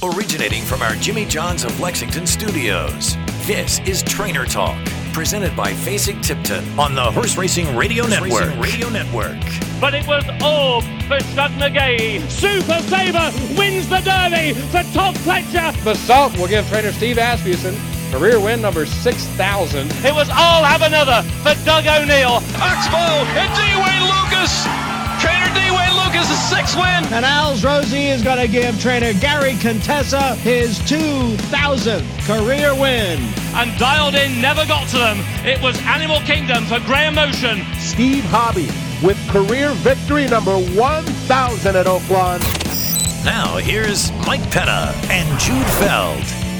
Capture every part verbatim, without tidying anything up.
Originating from our Jimmy John's of Lexington studios, this is Trainer Talk, presented by Fasig-Tipton on the Horse Racing Radio Network. Racing Radio Network. But it was all for Shug McGahee. Super Sabre wins the Derby for Todd Pletcher. The Salt will give trainer Steve Asmussen career win number six thousand. It was all have another for Doug O'Neill. Oxbow and D-Wayne Lucas. Trainer D-Wayne Lucas' sixth win. And Al's Rosie is going to give trainer Gary Contessa his two thousandth career win. And Dialed In never got to them. It was Animal Kingdom for Graham Motion. Steve Hobby with career victory number one thousand at Oaklawn. Now here's Mike Penna and Jude Feld.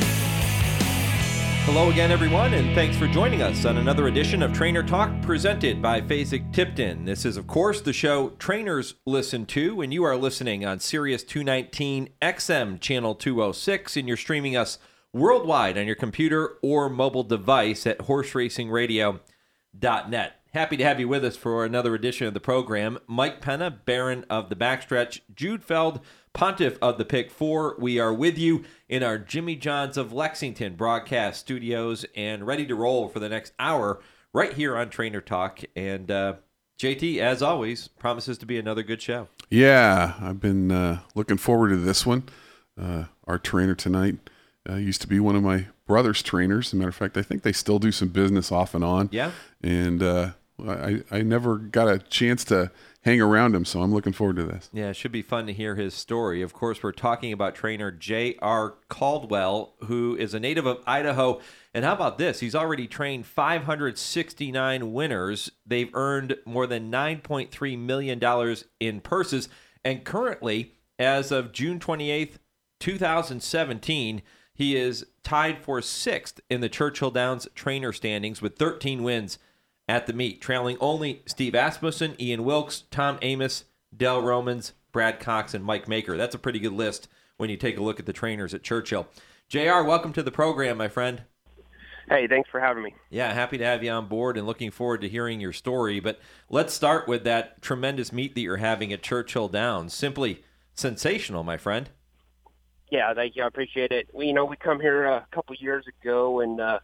Hello again, everyone, and thanks for joining us on another edition of Trainer Talk presented by Fasig-Tipton. This is, of course, the show trainers listen to, and you are listening on Sirius two nineteen X M Channel two oh six, and you're streaming us worldwide on your computer or mobile device at horse racing radio dot net. Happy to have you with us for another edition of the program. Mike Penna, Baron of the Backstretch, Jude Feld, Pontiff of the Pick Four. We are with you in our Jimmy John's of Lexington broadcast studios and ready to roll for the next hour right here on Trainer Talk. And uh, J T, as always, promises to be another good show. Yeah, I've been uh, looking forward to this one. Uh, our trainer tonight uh, used to be one of my brother's trainers. As a matter of fact, I think they still do some business off and on. Yeah. And uh, I, I never got a chance to hang around him, so I'm looking forward to this. Yeah, it should be fun to hear his story. Of course, we're talking about trainer J R Caldwell, who is a native of Idaho. And how about this? He's already trained five hundred sixty-nine winners. They've earned more than nine point three million dollars in purses. And currently, as of June twenty-eighth, two thousand seventeen, he is tied for sixth in the Churchill Downs trainer standings with thirteen wins at the meet, trailing only Steve Asmussen, Ian Wilkes, Tom Amos, Dell Romans, Brad Cox, and Mike Maker. That's a pretty good list when you take a look at the trainers at Churchill. J R, welcome to the program, my friend. Hey, thanks for having me. Yeah, happy to have you on board and looking forward to hearing your story. But let's start with that tremendous meet that you're having at Churchill Downs. Simply sensational, my friend. Yeah, thank you. I appreciate it. We, you know, we come here a couple years ago and uh,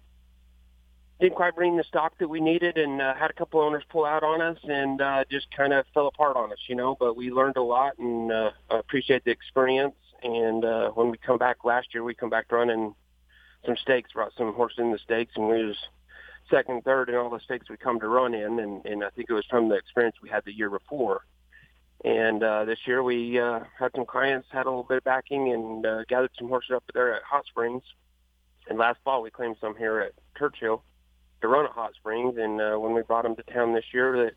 didn't quite bring the stock that we needed, and uh, had a couple owners pull out on us, and uh, just kind of fell apart on us, you know. But we learned a lot, and uh, I appreciate the experience. And uh, when we come back last year, we come back running some stakes, brought some horses in the stakes, and we was second, third in all the stakes we come to run in. And, and I think it was from the experience we had the year before. And uh, this year we uh, had some clients, had a little bit of backing, and uh, gathered some horses up there at Hot Springs. And last fall we claimed some here at Churchill to run at Hot Springs. And uh, when we brought them to town this year, that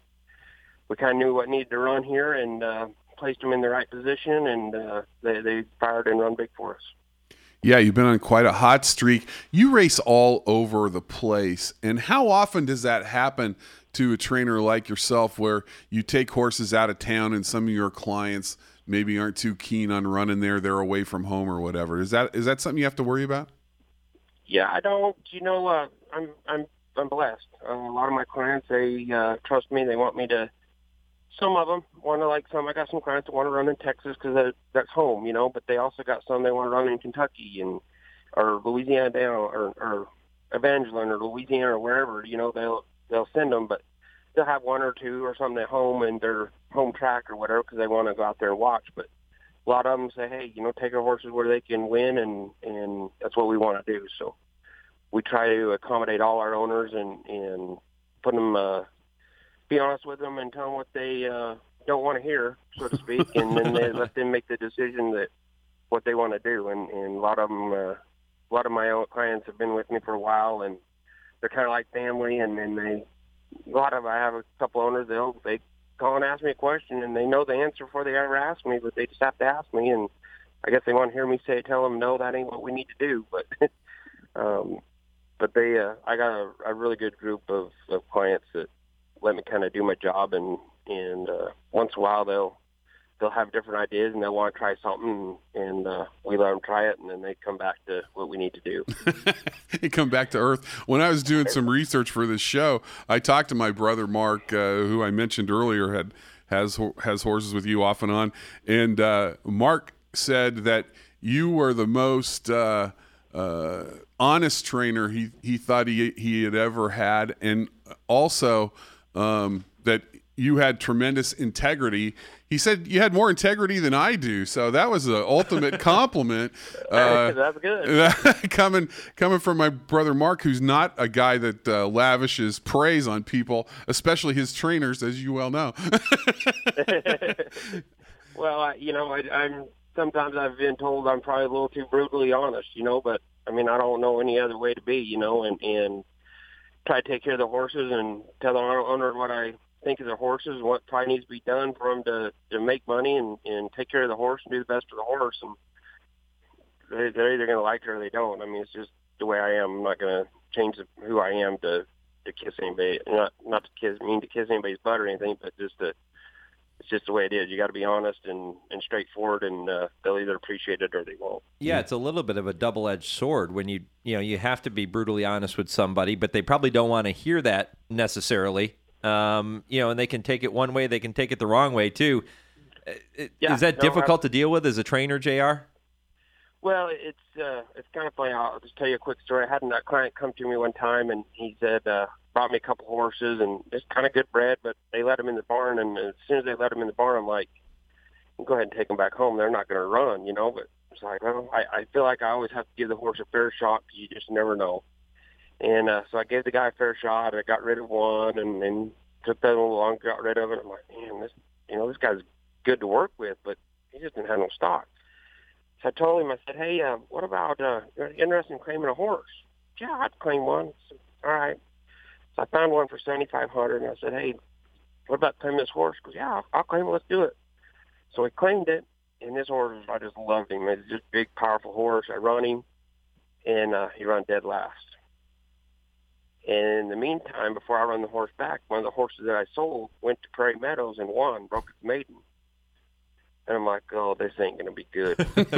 we kind of knew what needed to run here, and uh, placed them in the right position, and uh, they, they fired and run big for us. Yeah, you've been on quite a hot streak. You race all over the place. And how often does that happen to a trainer like yourself, where you take horses out of town and some of your clients maybe aren't too keen on running there, they're away from home or whatever? Is that is that something you have to worry about? Yeah, I don't. You know, uh, I'm I'm I'm blessed. Uh, a lot of my clients, they uh, trust me. They want me to. Some of them want to, like some. I got some clients that want to run in Texas because that's home, you know. But they also got some they want to run in Kentucky and or Louisiana down or, or Evangeline or Louisiana or wherever. You know, they'll they'll send them, but they'll have one or two or something at home and their home track or whatever because they want to go out there and watch. But a lot of them say, hey, you know, take our horses where they can win, and and that's what we want to do. So we try to accommodate all our owners and and put them. Uh, be honest with them and tell them what they uh, don't want to hear, so to speak, and then they let them make the decision that what they want to do. And, and a lot of them, uh, a lot of my own clients have been with me for a while, and they're kind of like family. And then they, a lot of I have a couple owners they'll they call and ask me a question, and they know the answer before they ever ask me, but they just have to ask me. And I guess they want to hear me say, tell them, no, that ain't what we need to do. But um, but they, uh, I got a, a really good group of, of clients that let me kind of do my job, and and uh, once in a while they'll they'll have different ideas and they'll want to try something, and uh, we let them try it, and then they come back to what we need to do. They come back to earth. When I was doing some research for this show, I talked to my brother Mark, uh, who I mentioned earlier had has has horses with you off and on, and uh, Mark said that you were the most uh, uh, honest trainer he, he thought he he had ever had, and also um, that you had tremendous integrity. He said you had more integrity than I do, so that was the ultimate compliment. Uh, That's good. coming coming from my brother Mark, who's not a guy that uh, lavishes praise on people, especially his trainers, as you well know. Well, I, you know, I, I'm sometimes I've been told I'm probably a little too brutally honest, you know, but I mean, I don't know any other way to be, you know, and, and try to take care of the horses and tell the owner what I think of the horses and what probably needs to be done for them to, to make money and, and take care of the horse and do the best for the horse. And they're, they're either going to like it or they don't. I mean, it's just the way I am. I'm not going to change the, who I am to, to kiss anybody, not, not to kiss, mean to kiss anybody's butt or anything, but just to, it's just the way it is. You got to be honest and, and straightforward, and uh, they'll either appreciate it or they won't. Yeah, it's a little bit of a double-edged sword when you you know you have to be brutally honest with somebody, but they probably don't want to hear that necessarily. Um, you know, and they can take it one way, they can take it the wrong way too. It, yeah, is that no, difficult I, to deal with as a trainer, J R? Well, it's uh, it's kind of funny. I'll just tell you a quick story. I had a client come to me one time, and he said, uh, brought me a couple horses, and just kind of good bred, but they let them in the barn, and as soon as they let them in the barn, I'm like, go ahead and take them back home. They're not going to run, you know, but it's like, well, I, I feel like I always have to give the horse a fair shot because you just never know. And uh, so I gave the guy a fair shot. I got rid of one, and then took that along, got rid of it. I'm like, man, this, you know, this guy's good to work with, but he just didn't have no stock. So I told him, I said, hey, uh, what about, uh, you're interested in claiming a horse? Yeah, I'd claim one. Said, all right. So I found one for seventy-five hundred dollars, and I said, hey, what about claiming this horse? He goes, yeah, I'll, I'll claim it. Let's do it. So I claimed it, and this horse, I just loved him. It's just a big, powerful horse. I run him, and uh, he run dead last. And in the meantime, before I run the horse back, one of the horses that I sold went to Prairie Meadows and won, broke its maiden. And I'm like, oh, this ain't going to be good.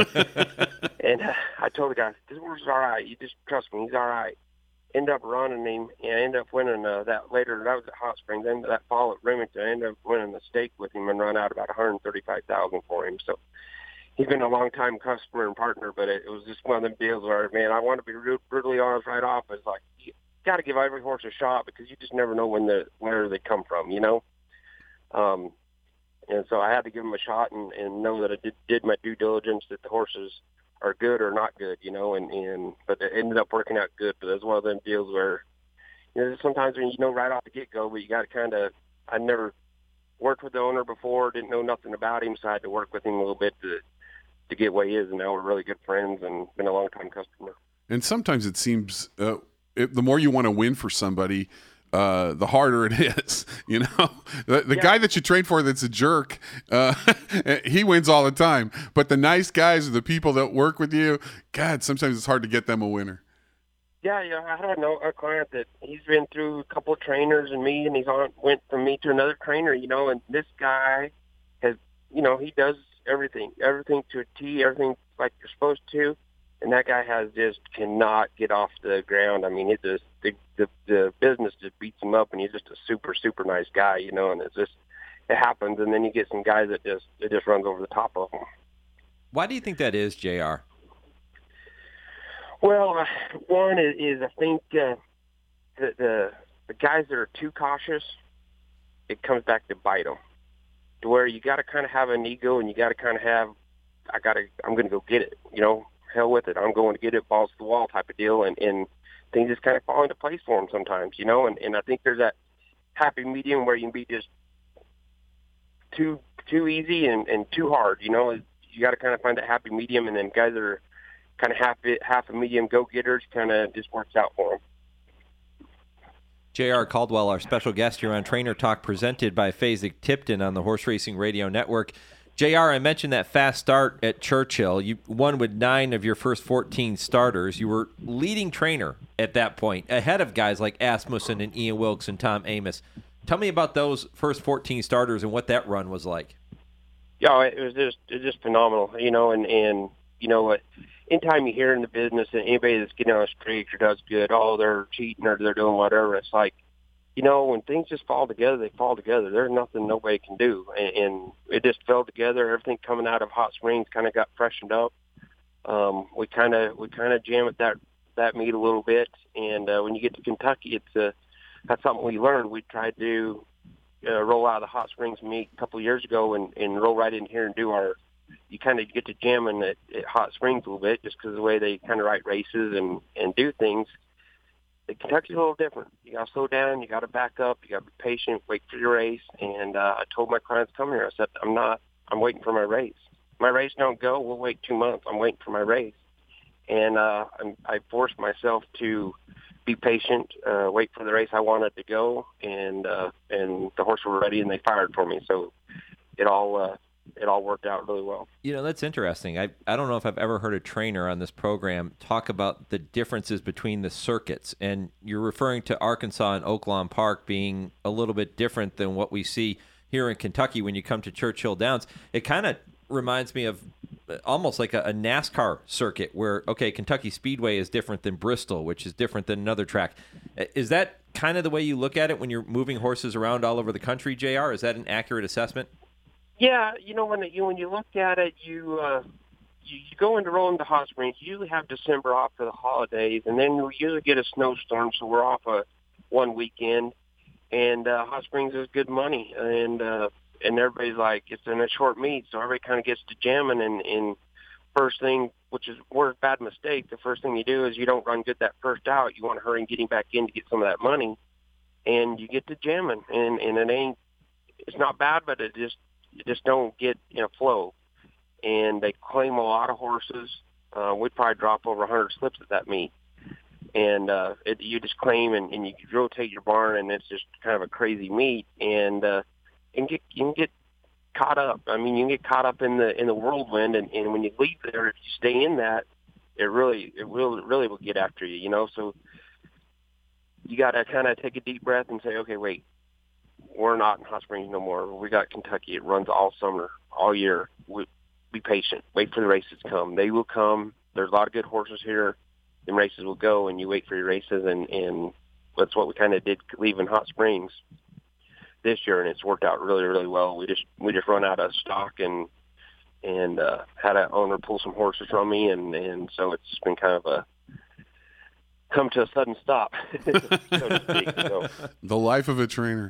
And uh, I told the guy, this horse is all right. You just trust me. He's all right. End up running him, and I ended up winning uh, that later. That was at Hot Springs. Then that fall at Remington, I ended up winning the stake with him and run out about one hundred thirty-five thousand dollars for him. So he's been a long-time customer and partner, but it, it was just one of them deals where, man, I want to be brutally honest right off. It's like, you got to give every horse a shot because you just never know when the where they come from, you know? Um, and so I had to give him a shot and, and know that I did, did my due diligence, that the horses are good or not good, you know, and, and but it ended up working out good. But it's one of them deals where, you know, sometimes when you know right off the get-go, but you got to kind of, I never worked with the owner before, didn't know nothing about him, so I had to work with him a little bit to to get where he is, and now we're really good friends and been a long-time customer. And sometimes it seems uh, it, the more you want to win for somebody, uh, the harder it is. You know, the, the yeah. guy that you train for that's a jerk, uh, he wins all the time. But the nice guys, or the people that work with you, God, sometimes it's hard to get them a winner. Yeah, yeah. I had a, a client that he's been through a couple of trainers and me, and he's on went from me to another trainer. You know, and this guy has, you know, he does everything, everything to a T, everything like you're supposed to. And that guy has just cannot get off the ground. I mean, it just the, the the business just beats him up, and he's just a super super nice guy, you know. And it's just it happens, and then you get some guys that just it just runs over the top of them. Why do you think that is, J R? Well, uh, one is, is I think uh, the, the the guys that are too cautious, it comes back to bite them. To where you got to kind of have an ego, and you got to kind of have, I got to, I'm going to go get it, you know. Hell with it. I'm going to get it, balls to the wall type of deal, and, and things just kind of fall into place for them sometimes, you know. And, and I think there's that happy medium where you can be just too too easy and, and too hard, you know. You got to kind of find that happy medium, and then guys that are kind of half half a medium go-getters kind of just works out for them. J R Caldwell, our special guest here on Trainer Talk, presented by Fasig-Tipton on the Horse Racing Radio Network. J R, I mentioned that fast start at Churchill. You won with nine of your first fourteen starters. You were leading trainer at that point, ahead of guys like Asmussen and Ian Wilkes and Tom Amos. Tell me about those first fourteen starters and what that run was like. Yeah, it was just it was just phenomenal, you know. And, and you know what? Anytime you hear in the business that anybody that's getting on a streak or does good, oh, they're cheating or they're doing whatever, it's like you know, when things just fall together, they fall together. There's nothing nobody can do. And, and it just fell together. Everything coming out of Hot Springs kind of got freshened up. Um, we kind of we kind of jam at that that meet a little bit. And uh, when you get to Kentucky, it's uh, that's something we learned. We tried to uh, roll out of the Hot Springs meet a couple of years ago and, and roll right in here and do our. You kind of get to jamming at, at Hot Springs a little bit just because of the way they kind of write races and, and do things. The Kentucky's a little different. You got to slow down. You got to back up. You got to be patient. Wait for your race. And uh, I told my clients come here. I said, I'm not. I'm waiting for my race. My race don't go. We'll wait two months. I'm waiting for my race. And uh, I'm, I forced myself to be patient, uh, wait for the race I wanted to go, and uh, and the horses were ready and they fired for me. So it all uh, it all worked out really well. You know, that's interesting. I I don't know if I've ever heard a trainer on this program talk about the differences between the circuits. And you're referring to Arkansas and Oaklawn Park being a little bit different than what we see here in Kentucky when you come to Churchill Downs. It kind of reminds me of almost like a, a NASCAR circuit where, okay, Kentucky Speedway is different than Bristol, which is different than another track. Is that kind of the way you look at it when you're moving horses around all over the country, J R? Is that an accurate assessment? Yeah, you know, when you when you look at it, you uh, you, you go into rolling to Hot Springs. You usually have December off for the holidays, and then we usually get a snowstorm, so we're off a one weekend. And uh, Hot Springs is good money, and uh, and everybody's like, it's in a short meet, so everybody kind of gets to jamming. And, and first thing, which is we're a bad mistake, the first thing you do is you don't run good that first out. You want to hurry and getting back in to get some of that money, and you get to jamming, and and it ain't, it's not bad, but it just you just don't get in a flow. And they claim a lot of horses. Uh, we'd probably drop over one hundred slips at that meet. And uh, it, you just claim and, and you rotate your barn, and it's just kind of a crazy meet. And uh, and get you can get caught up. I mean, you can get caught up in the in the whirlwind, and, and when you leave there, if you stay in that, it really it will really will get after you. You know, so you got to kind of take a deep breath and say, okay, wait. We're not in Hot Springs no more. We got Kentucky. It runs all summer, all year. We, be patient. Wait for the races to come. They will come. There's a lot of good horses here. The races will go, and you wait for your races, and, and that's what we kind of did leaving Hot Springs this year, and it's worked out really, really well. We just we just run out of stock and and uh, had an owner pull some horses from me, and, and so it's been kind of a come to a sudden stop, so to speak. So. The life of a trainer.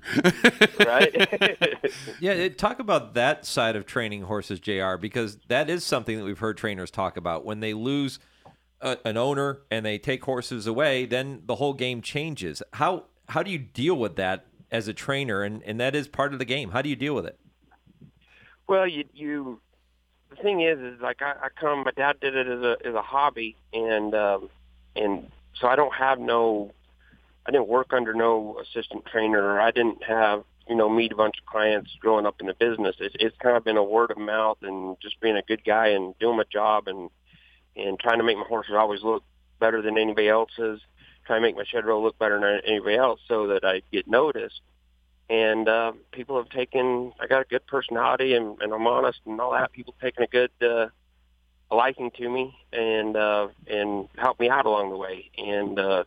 Right? Yeah, talk about that side of training horses, J R, because that is something that we've heard trainers talk about. When they lose a, an owner and they take horses away, then the whole game changes. How how do you deal with that as a trainer? And, and that is part of the game. How do you deal with it? Well, you you the thing is, is like I, I come. My dad did it as a as a hobby, and um, and. So I don't have no, I didn't work under no assistant trainer. I didn't have, you know, meet a bunch of clients growing up in the business. It's, it's kind of been a word of mouth and just being a good guy and doing my job and, and trying to make my horses always look better than anybody else's, trying to make my shed row look better than anybody else so that I get noticed. And uh, people have taken, I got a good personality and, and I'm honest and all that. People have taken a good, uh, a liking to me and uh, and help me out along the way. And uh,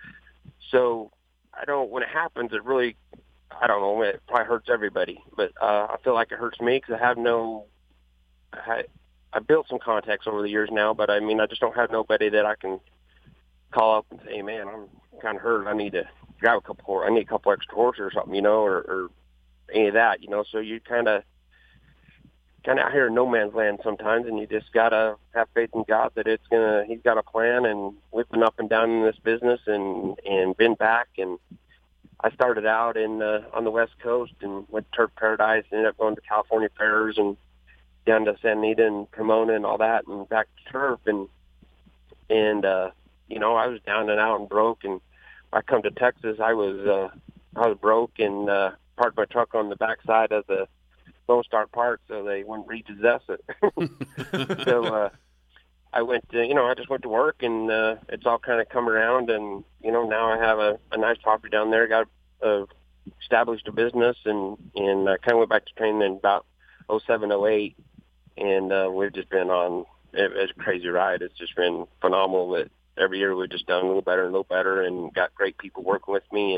so I don't, when it happens, it really, I don't know, it probably hurts everybody. But uh, I feel like it hurts me because I have no, I, I built some contacts over the years now, but I mean, I just don't have nobody that I can call up and say, hey, man, I'm kind of hurt. I need to grab a couple, I need a couple extra horses or something, you know, or, or any of that, you know. So you kind of, kind of out here in no man's land sometimes, and you just gotta have faith in God that it's gonna. He's got a plan, and we've been up and down in this business, and and been back. And I started out in uh, on the West Coast and went to Turf Paradise, and ended up going to California fairs and down to Santa Anita and Pomona and all that, and back to turf. And and uh, you know, I was down and out and broke. And when I come to Texas, I was uh, I was broke and uh, parked my truck on the backside of the Lone Star Park so they wouldn't repossess it. so uh, I went to, you know, I just went to work, and uh, it's all kind of come around, and, you know, now I have a, a nice property down there, got uh, established a business, and, and I kind of went back to training in about oh seven, oh eight, and uh, we've just been on, it, it's a crazy ride. It's just been phenomenal that every year we've just done a little better and a little better and got great people working with me, and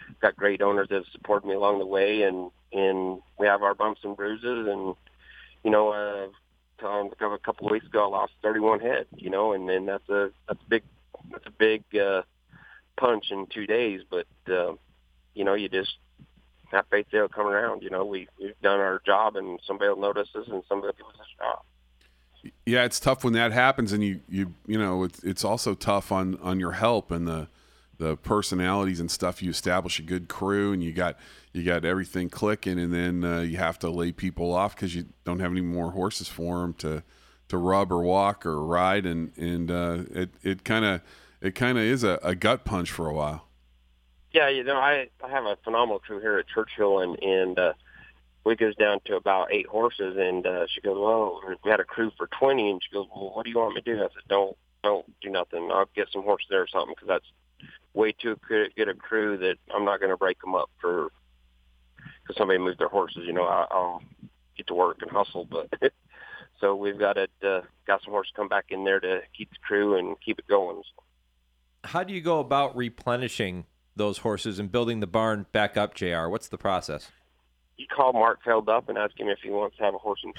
got great owners that have supported me along the way, and, and we have our bumps and bruises. And, you know, uh, um, a couple of weeks ago, I lost thirty-one head, you know, and then that's a, that's a big, that's a big uh, punch in two days. But, uh, you know, you just have faith they'll come around. You know, we, we've done our job, and somebody will notice us, and somebody will give us a shot. Yeah, it's tough when that happens, and you, you, you know, it's, it's also tough on, on your help and the, the personalities and stuff. You establish a good crew, and you got, you got everything clicking, and then uh, you have to lay people off because you don't have any more horses for them to, to rub or walk or ride, and and uh, it, it kind of, it kind of is a, a gut punch for a while. Yeah, you know, I, I have a phenomenal crew here at Churchill, and and. Uh, we goes down to about eight horses, and uh, she goes, well, we had a crew for twenty, and she goes, well, what do you want me to do? I said, don't, don't do nothing. I'll get some horses there or something, because that's way too good a crew that I'm not going to break them up for, because somebody moved their horses. You know, I, I'll get to work and hustle, but so we've got it, uh, got some horses come back in there to keep the crew and keep it going. How do you go about replenishing those horses and building the barn back up, J R? What's the process? You call Mark Feld up and ask him if he wants to have a horse and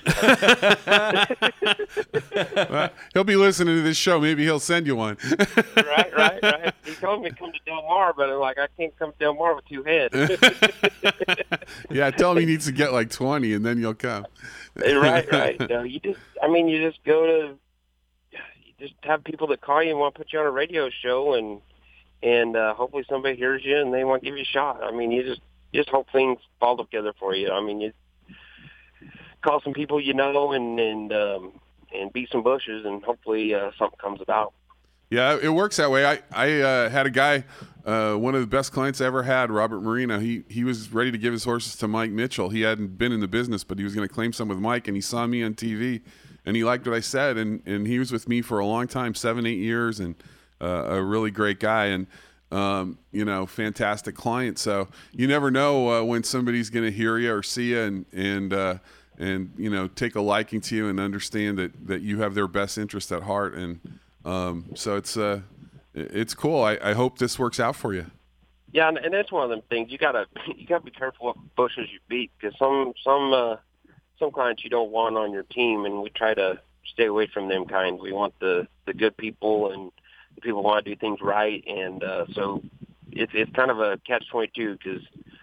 well, he'll be listening to this show. Maybe he'll send you one. right, right, right. He told me to come to Del Mar, but I'm like, I can't come to Del Mar with two heads. Yeah, tell him he needs to get like twenty, and then you'll come. right, right. No, you just, I mean, you just go to, you just have people that call you and want to put you on a radio show, and and uh, hopefully somebody hears you and they want to give you a shot. I mean, you just. Just hope things fall together for you. I mean, you call some people you know and and um, and beat some bushes, and hopefully uh, something comes about. Yeah, it works that way. I I uh, had a guy, uh, one of the best clients I ever had, Robert Marino. He he was ready to give his horses to Mike Mitchell. He hadn't been in the business, but he was going to claim some with Mike, and he saw me on T V, and he liked what I said, and and he was with me for a long time, seven eight years, and uh, a really great guy. And Um, you know, fantastic client. So you never know uh, when somebody's going to hear you or see you, and and uh, and you know, take a liking to you and understand that that you have their best interest at heart. And um, so it's uh, it's cool. I, I hope this works out for you. Yeah, and, and that's one of them things. You gotta you gotta be careful what bushes you beat, because some some uh, some clients you don't want on your team, and we try to stay away from them kind. We want the the good people, and people want to do things right, and uh, so it's it's kind of a catch twenty-two, because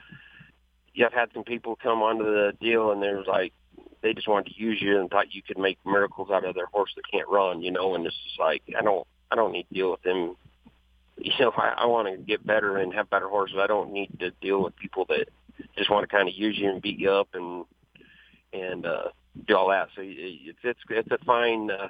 yeah, I've had some people come onto the deal, and there's like they just wanted to use you and thought you could make miracles out of their horse that can't run, you know. And it's just like I don't I don't need to deal with them. You know, I, I want to get better and have better horses. I don't need to deal with people that just want to kind of use you and beat you up and and uh, do all that. So it's it's it's a fine uh,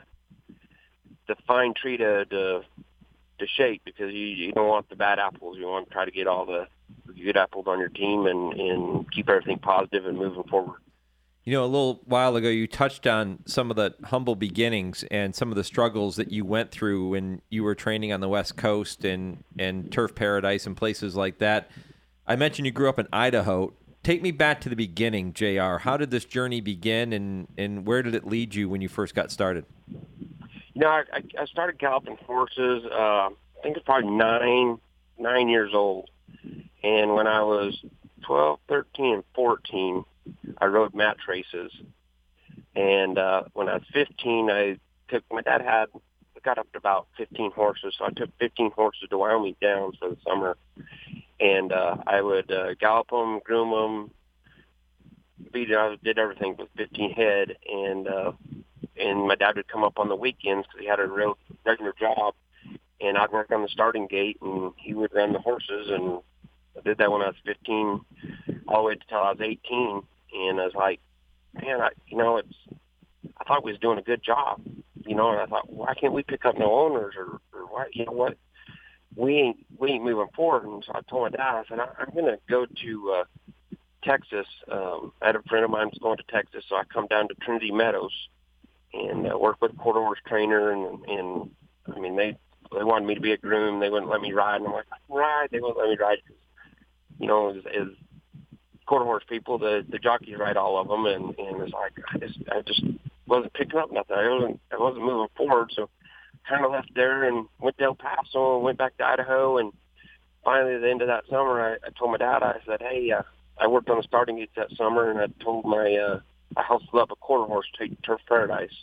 the fine tree to. to to shake, because you, you don't want the bad apples. You want to try to get all the good apples on your team and, and keep everything positive and moving forward. You know, a little while ago, you touched on some of the humble beginnings and some of the struggles that you went through when you were training on the West Coast and, and Turf Paradise and places like that. I mentioned you grew up in Idaho. Take me back to the beginning, J R. How did this journey begin, and, and where did it lead you when you first got started? You know, I, I started galloping horses, uh, I think it's probably nine, nine years old. And when I was twelve, thirteen, and fourteen, I rode match races. And uh, when I was fifteen, I took, my dad had, got up to about fifteen horses, so I took fifteen horses to Wyoming Downs for the summer. And uh, I would uh, gallop them, groom them, beat it, I did everything with fifteen head. And, uh, And my dad would come up on the weekends because he had a real regular job, and I'd work on the starting gate, and he would run the horses. And I did that when I was fifteen, all the way until I was eighteen. And I was like, man, I, you know, it's. I thought we was doing a good job, you know. And I thought, why can't we pick up no owners, or, or why, you know what? We ain't we ain't moving forward. And so I told my dad, I said, I, I'm going to go to uh, Texas. Um, I had a friend of mine who's going to Texas, so I come down to Trinity Meadows and uh, work with a quarter horse trainer, and, and I mean, they they wanted me to be a groom. They wouldn't let me ride, and I'm like, I can ride. They wouldn't let me ride because, you know, as, as quarter horse people, the the jockeys ride all of them, and, and it's like I just I just wasn't picking up nothing. I wasn't I wasn't moving forward, so kind of left there and went to El Paso and went back to Idaho, and finally, at the end of that summer, I, I told my dad, I said, hey, uh, I worked on the starting gates that summer, and I told my, uh, I hustled up a quarter horse to take Turf Paradise.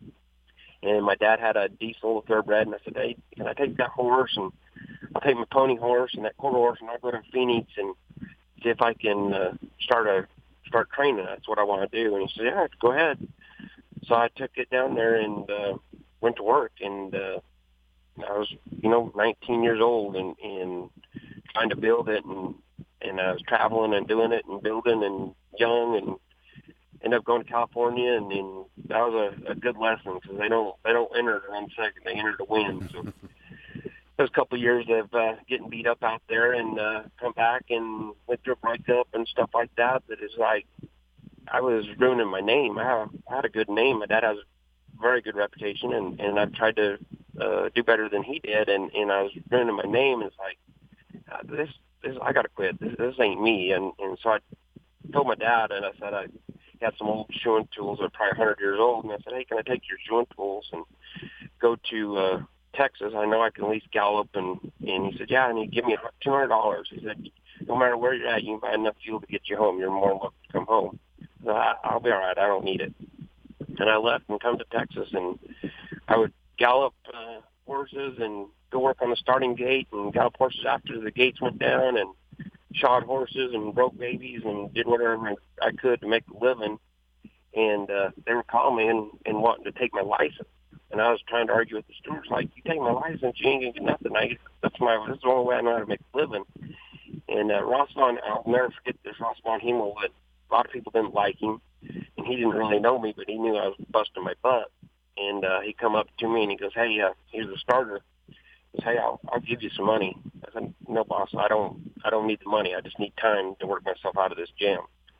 And my dad had a diesel thoroughbred, and I said, hey, can I take that horse? And I'll take my pony horse and that quarter horse, and I'll go to Phoenix and see if I can uh, start a start training. That's what I want to do. And he said, yeah, go ahead. So I took it down there and uh, went to work, and uh, I was, you know, nineteen years old and, and trying to build it, and, and I was traveling and doing it and building and young, and ended up going to California, and, and that was a, a good lesson because they don't they don't enter to run second, they enter to win. So there's a couple of years of uh, getting beat up out there, and uh, come back and went through a breakup and stuff like that. That is like I was ruining my name. I had, I had a good name. My dad has a very good reputation, and, and I've tried to uh, do better than he did, and, and I was ruining my name. And it's like uh, this this I got to quit. This, this ain't me. And and so I told my dad, and I said I had some old shoeing tools that are probably one hundred years old, and I said, hey, can I take your shoeing tools and go to uh, Texas? I know I can at least gallop. And, and he said, yeah, and he gave me two hundred dollars. He said, no matter where you're at, you can buy enough fuel to get you home. You're more than welcome to come home. So I, I'll be all right. I don't need it. And I left and come to Texas, and I would gallop uh, horses and go work on the starting gate and gallop horses after the gates went down, and shod horses and broke babies and did whatever I could to make a living. And uh, they were calling me and, and wanting to take my license. And I was trying to argue with the stewards, like, you take my license, you ain't going to get nothing. I, that's my, that's the only way I know how to make a living. And uh, Ross Vaughn, I'll never forget this, Ross Vaughn Hemel, a lot of people didn't like him. And he didn't really know me, but he knew I was busting my butt. And uh, he come up to me and he goes, hey, uh, here's the starter. He goes, hey, I'll, I'll give you some money. I said, no, boss, I don't I don't need the money. I just need time to work myself out of this jam.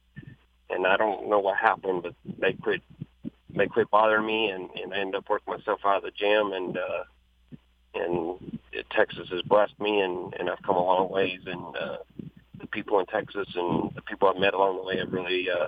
And I don't know what happened, but they quit they quit bothering me, and, and I ended up working myself out of the jam. And uh, and it, Texas has blessed me, and, and I've come a long ways. And uh, the people in Texas and the people I've met along the way have really, uh,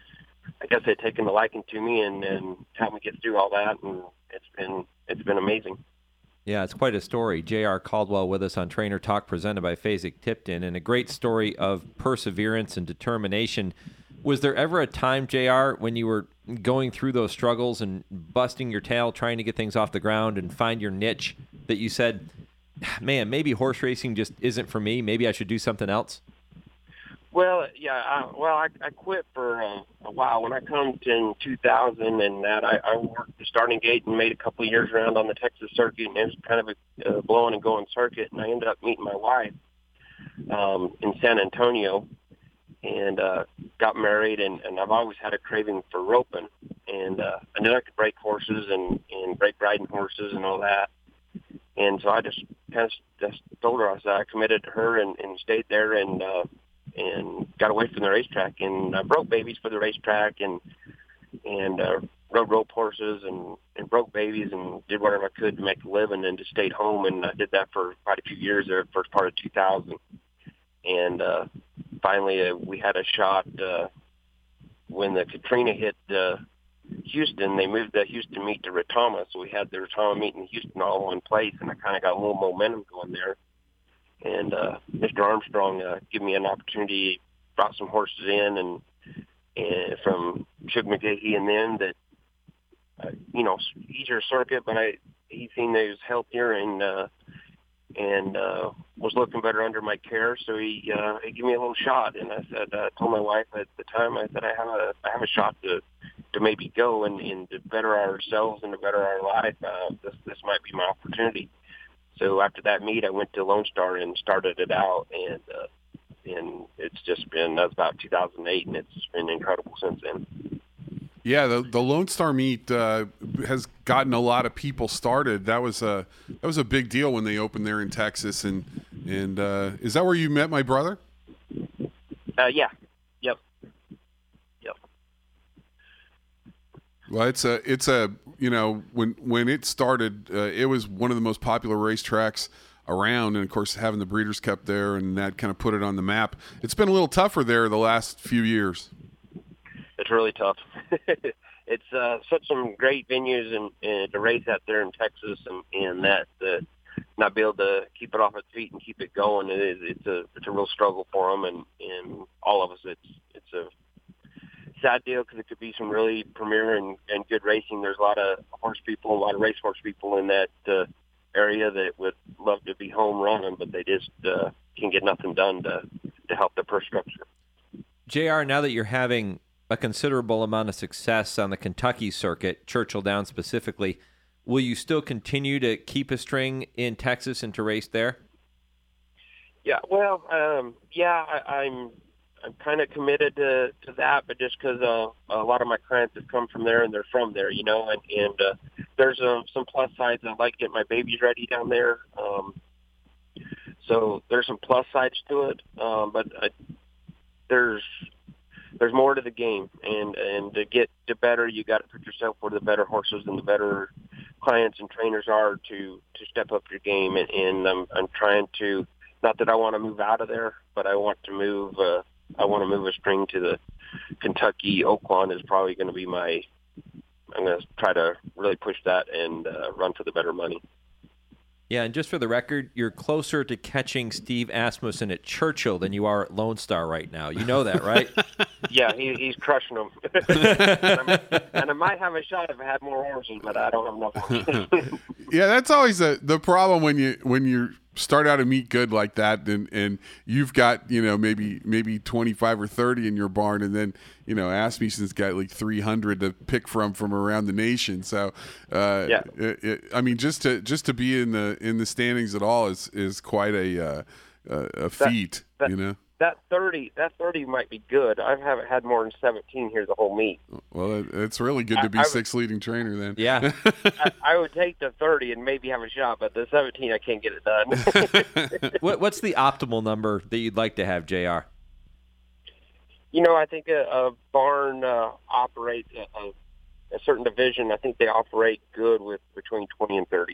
I guess, they've taken a liking to me and, and helped me get through all that. And it's been it's been amazing. Yeah, it's quite a story. J R Caldwell with us on Trainer Talk, presented by Fasig-Tipton, and a great story of perseverance and determination. Was there ever a time, J R, when you were going through those struggles and busting your tail, trying to get things off the ground and find your niche, that you said, man, maybe horse racing just isn't for me, maybe I should do something else? Well, yeah, I, well, I, I quit for uh, a while. When I come to in two thousand and that, I, I worked the starting gate and made a couple of years around on the Texas circuit, and it was kind of a uh, blowing and going circuit, and I ended up meeting my wife um, in San Antonio, and uh, got married, and, and I've always had a craving for roping, and uh, I knew I could break horses and, and break riding horses and all that, and so I just kind of just told her, I said I committed to her and, and stayed there, and uh, and got away from the racetrack, and I broke babies for the racetrack, and and uh, rode rope horses and, and broke babies and did whatever I could to make a living, and just stayed home, and I did that for quite a few years there, first part of two thousand, and uh, finally uh, we had a shot uh, when the Katrina hit uh, Houston. They moved the Houston meet to Retama, so we had the Retama meet in Houston all in one place, and I kind of got a little momentum going there. And uh, Mister Armstrong uh, gave me an opportunity, brought some horses in, and, and from Suge McGahee and them that, uh, you know, easier circuit, but I he seen that he was healthier and uh, and uh, was looking better under my care, so he uh, he gave me a little shot. And I said, I uh, told my wife at the time, I said I have a I have a shot to to maybe go and, and to better ourselves and to better our life. Uh, this this might be my opportunity. So after that meet, I went to Lone Star and started it out, and uh, and it's just been, that was about two thousand eight, and it's been incredible since then. Yeah, the the Lone Star meet uh, has gotten a lot of people started. That was a that was a big deal when they opened there in Texas, and and uh, is that where you met my brother? Uh, yeah, yep, yep. Well, it's a it's a you know when when it started, uh, it was one of the most popular racetracks around, and of course having the Breeders' Cup there, and that kind of put it on the map. It's been a little tougher there the last few years. It's really tough. It's uh, such some great venues and, and to race out there in Texas, and, and that uh, not be able to keep it off its feet and keep it going. It is, it's a, it's a real struggle for them, and, and all of us. It's, it's a sad deal because it could be some really premier and, and good racing. There's a lot of horse people, a lot of racehorse people in that uh, area that would love to be home running, but they just uh, can get nothing done to, to help the purse structure. J R, now that you're having a considerable amount of success on the Kentucky circuit, Churchill Downs specifically, will you still continue to keep a string in Texas and to race there? Yeah, well, um, yeah, I, I'm I'm kind of committed to, to that, but just because uh, a lot of my clients have come from there and they're from there, you know, and, and uh, there's uh, some plus sides. I like to get my babies ready down there. Um, so there's some plus sides to it, um, but I, there's there's more to the game, and, and to get to better, you got to put yourself where the better horses and the better clients and trainers are to, to step up your game, and, and I'm, I'm trying to, not that I want to move out of there, but I want to move, uh, I want to move a string to the Kentucky. Oaklawn is probably going to be my, I'm going to try to really push that and uh, run for the better money. Yeah, and just for the record, you're closer to catching Steve Asmussen at Churchill than you are at Lone Star right now. You know that, right? Yeah, he, he's crushing them. and, and I might have a shot if I had more horses, but I don't have enough horses. Yeah, that's always a, the problem when you when you start out a meet good like that, and, and you've got, you know, maybe maybe twenty-five or thirty in your barn, and then, you know, Asmussen's got like three hundred to pick from from around the nation. So, uh, yeah. it, it, I mean, just to just to be in the in the standings at all is is quite a uh, a feat, that, that, you know. That thirty, that thirty might be good. I haven't had more than seventeen here the whole meat. Well, it, it's really good to be I, I sixth would, leading trainer then. Yeah, I, I would take the thirty and maybe have a shot, but the seventeen I can't get it done. what, what's the optimal number that you'd like to have, J R? You know, I think a, a barn uh, operates a, a, a certain division. I think they operate good with between twenty and thirty.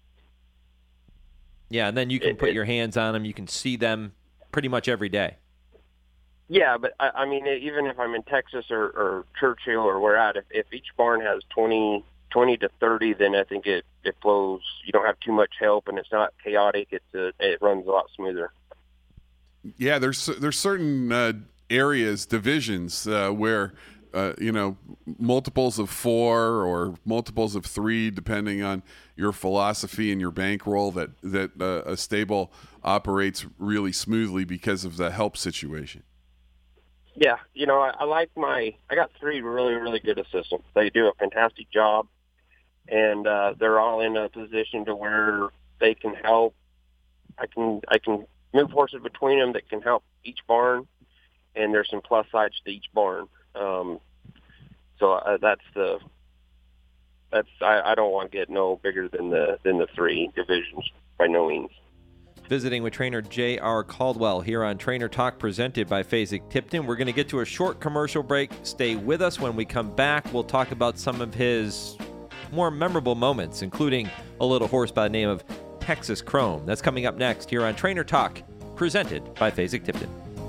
Yeah, and then you can it, put it, your hands on them. You can see them pretty much every day. Yeah, but I, I mean, even if I'm in Texas or, or Churchill or where at, if, if each barn has twenty, twenty to thirty, then I think it, it flows. You don't have too much help, and it's not chaotic. It's a, it runs a lot smoother. Yeah, there's there's certain uh, areas, divisions uh, where uh, you know, multiples of four or multiples of three, depending on your philosophy and your bankroll, that that uh, a stable operates really smoothly because of the help situation. Yeah, you know, I, I like my. I got three really, really good assistants. They do a fantastic job, and uh, they're all in a position to where they can help. I can I can move horses between them that can help each barn, and there's some plus sides to each barn. Um, so uh, that's the that's I, I don't want to get no bigger than the than the three divisions by no means. Visiting with trainer J R Caldwell here on Trainer Talk, presented by Fasig-Tipton. We're going to get to a short commercial break. Stay with us. When we come back, we'll talk about some of his more memorable moments, including a little horse by the name of Texas Chrome. That's coming up next here on Trainer Talk, presented by Fasig-Tipton.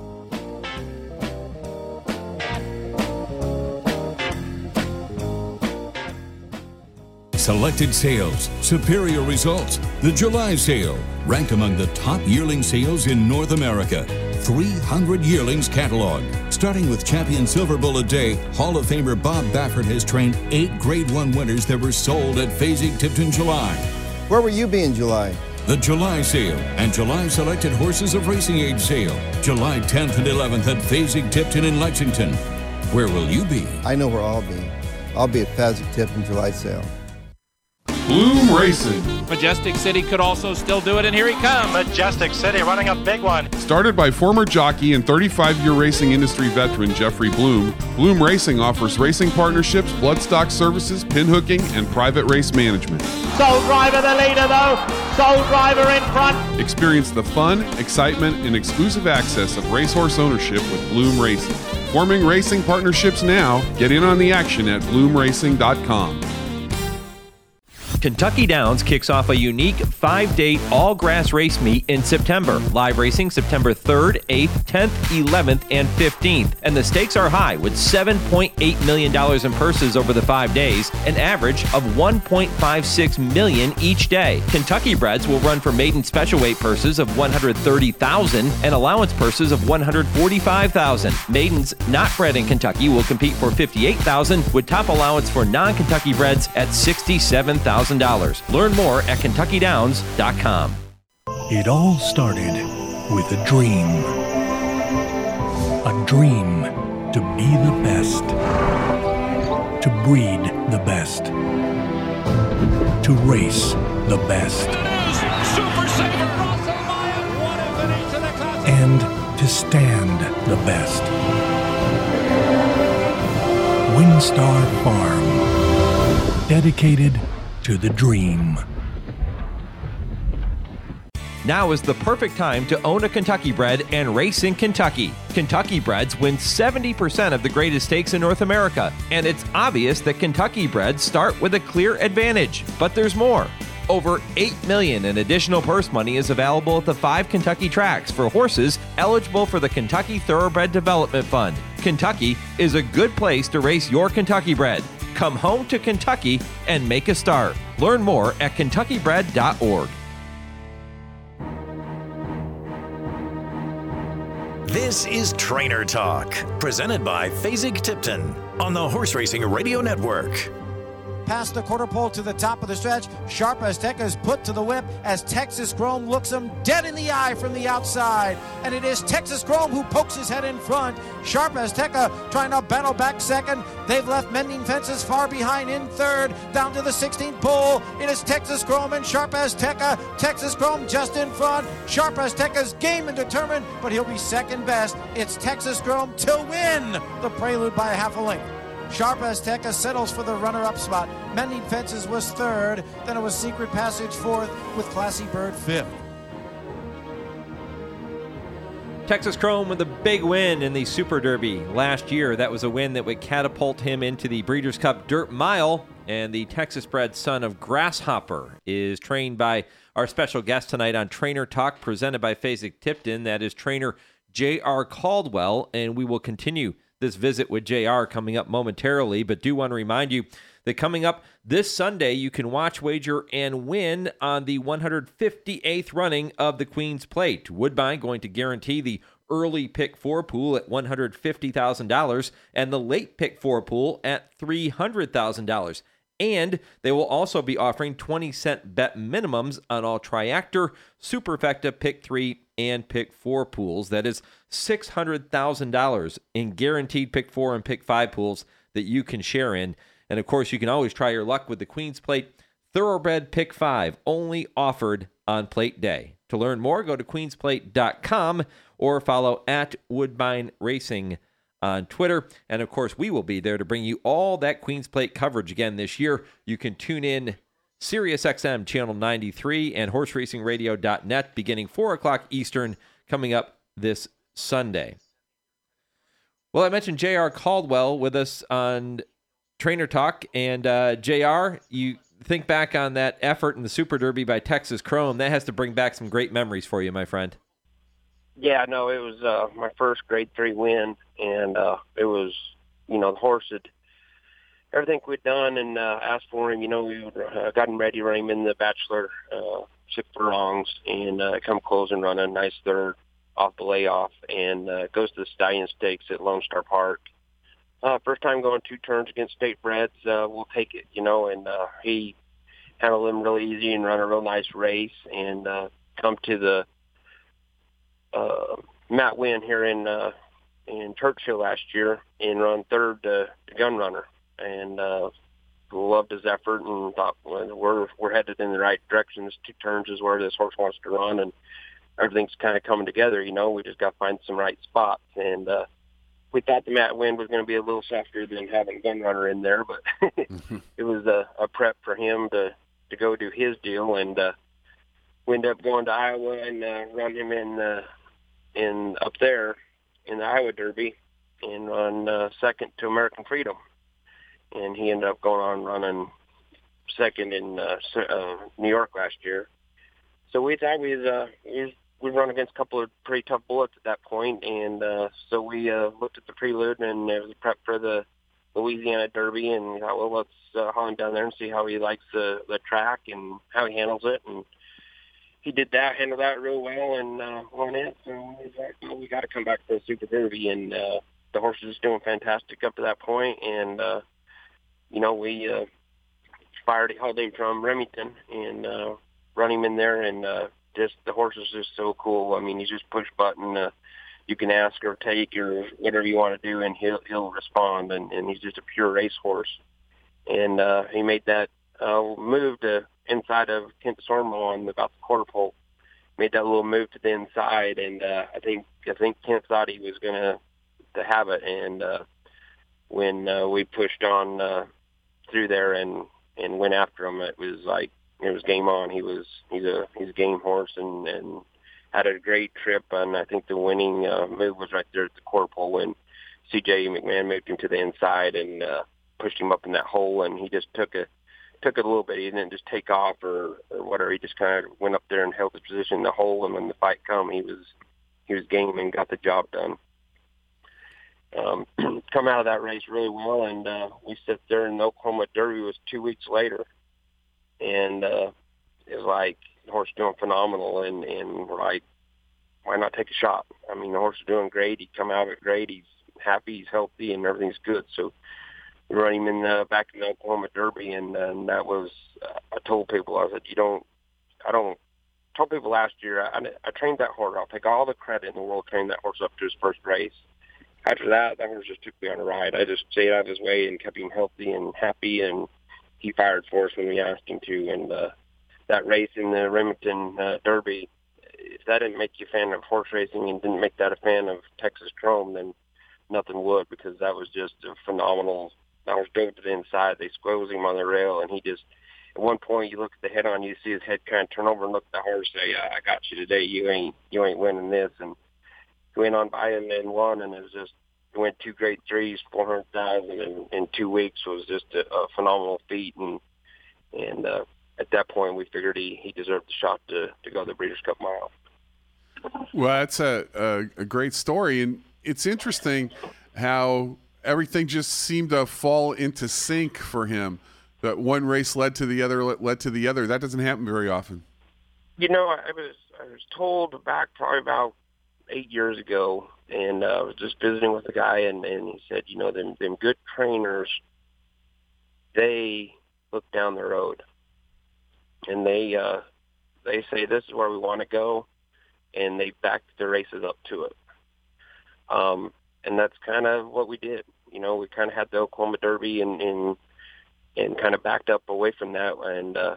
Selected sales, superior results. The July sale, ranked among the top yearling sales in North America. three hundred yearlings catalog. Starting with champion Silver Bullet Day, Hall of Famer Bob Baffert has trained eight Grade one winners that were sold at Fasig-Tipton July. Where will you be in July? The July sale and July selected horses of racing age sale. July tenth and eleventh at Fasig-Tipton in Lexington. Where will you be? I know where I'll be. I'll be at Fasig-Tipton July sale. Bloom Racing. Majestic City could also still do it, and here he comes. Majestic City running a big one. Started by former jockey and thirty-five-year racing industry veteran Jeffrey Bloom, Bloom Racing offers racing partnerships, bloodstock services, pinhooking, and private race management. Soul Driver the leader, though. Soul Driver in front. Experience the fun, excitement, and exclusive access of racehorse ownership with Bloom Racing. Forming racing partnerships now. Get in on the action at bloom racing dot com. Kentucky Downs kicks off a unique five-day all-grass race meet in September. Live racing September third, eighth, tenth, eleventh, and fifteenth. And the stakes are high with seven point eight million dollars in purses over the five days, an average of one point five six million dollars each day. Kentucky breds will run for maiden special weight purses of one hundred thirty thousand dollars and allowance purses of one hundred forty-five thousand dollars. Maidens not bred in Kentucky will compete for fifty-eight thousand dollars with top allowance for non-Kentucky breds at sixty-seven thousand dollars. Learn more at kentucky downs dot com. It all started with a dream. A dream to be the best. To breed the best. To race the best. Super Saver Russell Maya won it the the class. And to stand the best. Windstar Farm. Dedicated to the dream. Now is the perfect time to own a Kentucky bred and race in Kentucky. Kentucky breds win seventy percent of the greatest stakes in North America, and it's obvious that Kentucky breds start with a clear advantage. But there's more. Over eight million dollars in additional purse money is available at the five Kentucky tracks for horses eligible for the Kentucky Thoroughbred Development Fund. Kentucky is a good place to race your Kentucky bred. Come home to Kentucky and make a start. Learn more at kentucky bred dot org. This is Trainer Talk, presented by Fasig-Tipton on the Horse Racing Radio Network. Past the quarter pole to the top of the stretch. Sharp Azteca is put to the whip as Texas Chrome looks him dead in the eye from the outside. And it is Texas Chrome who pokes his head in front. Sharp Azteca trying to battle back second. They've left Mending Fences far behind in third. Down to the sixteenth pole. It is Texas Chrome and Sharp Azteca. Texas Chrome just in front. Sharp Azteca's game and determined, but he'll be second best. It's Texas Chrome to win the Prelude by a half a length. Sharp Azteca settles for the runner-up spot. Mending Fences was third. Then it was Secret Passage fourth with Classy Bird fifth. Texas Chrome with a big win in the Super Derby last year. That was a win that would catapult him into the Breeders' Cup Dirt Mile. And the Texas-bred son of Grasshopper is trained by our special guest tonight on Trainer Talk, presented by Fasig-Tipton. That is trainer J R Caldwell, and we will continue this visit with J R coming up momentarily, but do want to remind you that coming up this Sunday, you can watch, wager, and win on the one hundred fifty-eighth running of the Queen's Plate. Woodbine going to guarantee the early pick four pool at one hundred fifty thousand dollars and the late pick four pool at three hundred thousand dollars. And they will also be offering twenty cent bet minimums on all Triactor, Superfecta, Pick three, and Pick four pools. That is six hundred thousand dollars in guaranteed Pick four and Pick five pools that you can share in. And, of course, you can always try your luck with the Queen's Plate Thoroughbred Pick five, only offered on Plate Day. To learn more, go to queens plate dot com or follow at Woodbine Racing on Twitter. And, of course, we will be there to bring you all that Queen's Plate coverage again this year. You can tune in Sirius X M Channel ninety-three and horse racing radio dot net beginning four o'clock Eastern coming up this Sunday. Well, I mentioned J R Caldwell with us on Trainer Talk. And, uh, J R, you think back on that effort in the Super Derby by Texas Chrome. That has to bring back some great memories for you, my friend. Yeah, no, it was uh, my first grade three win, and uh, it was, you know, the horse had everything we'd done and uh, asked for him. You know, we uh, got him ready to run him in the Bachelor uh, six furlongs and uh, come close and run a nice third off the layoff, and uh, goes to the Stallion Stakes at Lone Star Park. Uh, first time going two turns against state breds, uh, we'll take it, you know, and uh, he handled them really easy and run a real nice race and uh, come to the uh, Matt Wynn here in uh, in Churchill last year and run third to, to Gun Runner, and uh, loved his effort and thought, well, we're we're headed in the right direction. This two turns is where this horse wants to run, and everything's kind of coming together. You know, we just got to find some right spots, and uh, we thought the Matt Wynn was going to be a little softer than having Gun Runner in there, but mm-hmm. it was a, a prep for him to to go do his deal, and uh, we ended up going to Iowa and uh, run him in uh, in up there in the Iowa Derby and run uh, second to American Freedom. And he ended up going on running second in uh, uh, New York last year. So we thought we was, uh, we was, we run against a couple of pretty tough bullets at that point, and uh, so we uh, looked at the prelude, and it was a prep for the Louisiana Derby, and we thought, well, let's uh, haul him down there and see how he likes the, the track and how he handles it. And he did that, handled that real well, and uh, won it. So we was like, well, we got to come back to the Super Derby, and uh, the horse was just doing fantastic up to that point. And uh, you know, we uh, fired, hauled him from Remington, and uh, run him in there, and uh, just the horse is just so cool. I mean, he's just push button. Uh, you can ask or take or whatever you want to do, and he'll he'll respond. And, and he's just a pure racehorse. And uh, he made that uh, move to inside of Kent Sormo on about the quarter pole. Made that little move to the inside, and uh, I think I think Kent thought he was gonna to have it. And uh, when uh, we pushed on uh, through there and, and went after him, it was like it was game on. He was he's a he's a game horse, and, and had a great trip. And I think the winning uh, move was right there at the quarter pole when C J McMahon moved him to the inside and uh, pushed him up in that hole, and he just took a took it a little bit. He didn't just take off or, or whatever. He just kind of went up there and held his position in the hole, and when the fight come, he was he was game and got the job done. Um, come out of that race really well, and uh, we sat there in the Oklahoma Derby. It was two weeks later, and uh, it was like the horse doing phenomenal, and, and we're like, why not take a shot? I mean, the horse is doing great. He come out of it great. He's happy. He's healthy, and everything's good. So we run him in the, back in the Oklahoma Derby, and, and that was, uh, I told people, I said, you don't, I don't, I told people last year, I, I trained that horse. I'll take all the credit in the world training that horse up to his first race. After that, that horse just took me on a ride. I just stayed out of his way and kept him healthy and happy, and he fired for us when we asked him to. And uh, that race in the Remington uh, Derby, if that didn't make you a fan of horse racing and didn't make that a fan of Texas Chrome, then nothing would, because that was just a phenomenal. That horse dove to the inside. They squeezed him on the rail, and he just, at one point, you look at the head on, you see his head kind of turn over and look at the horse, say, "I got you today. You ain't, you ain't winning this." And he went on by him and won, and it was just, he went two grade threes, four hundred thousand in, in two weeks. Was just a, a phenomenal feat, and and uh, at that point we figured he, he deserved the shot to, to go the Breeders' Cup Mile. Well, that's a, a, a great story, and it's interesting how everything just seemed to fall into sync for him. That one race led to the other, led to the other. That doesn't happen very often. You know, I was I was told back probably about eight years ago, and uh, I was just visiting with a guy, and, and he said, you know, them, them good trainers, they look down the road, and they uh, they say, this is where we want to go, and they back the races up to it. Um, and that's kind of what we did. You know, we kind of had the Oklahoma Derby and and, and kind of backed up away from that, and uh,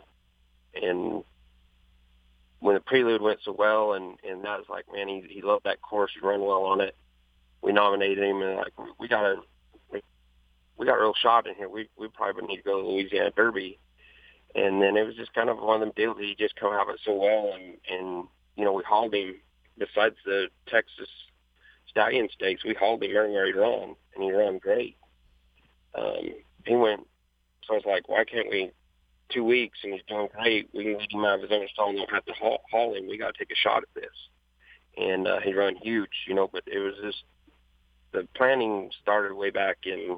and when the Prelude went so well, and, and that was like, man, he he loved that course, he ran well on it. We nominated him, and like we got a we, we got a real shot in here. We we probably need to go to the Louisiana Derby, and then it was just kind of one of them deals. He just come out of it so well, and and you know we hauled him. Besides the Texas Stallion Stakes, we hauled him everywhere he ran, and he ran great. Um, he went. So I was like, why can't we? Two weeks and he's doing great. We can lead him out of his own stall and don't have to haul, haul him. We got to take a shot at this. And uh, he run huge, you know. But it was just the planning started way back in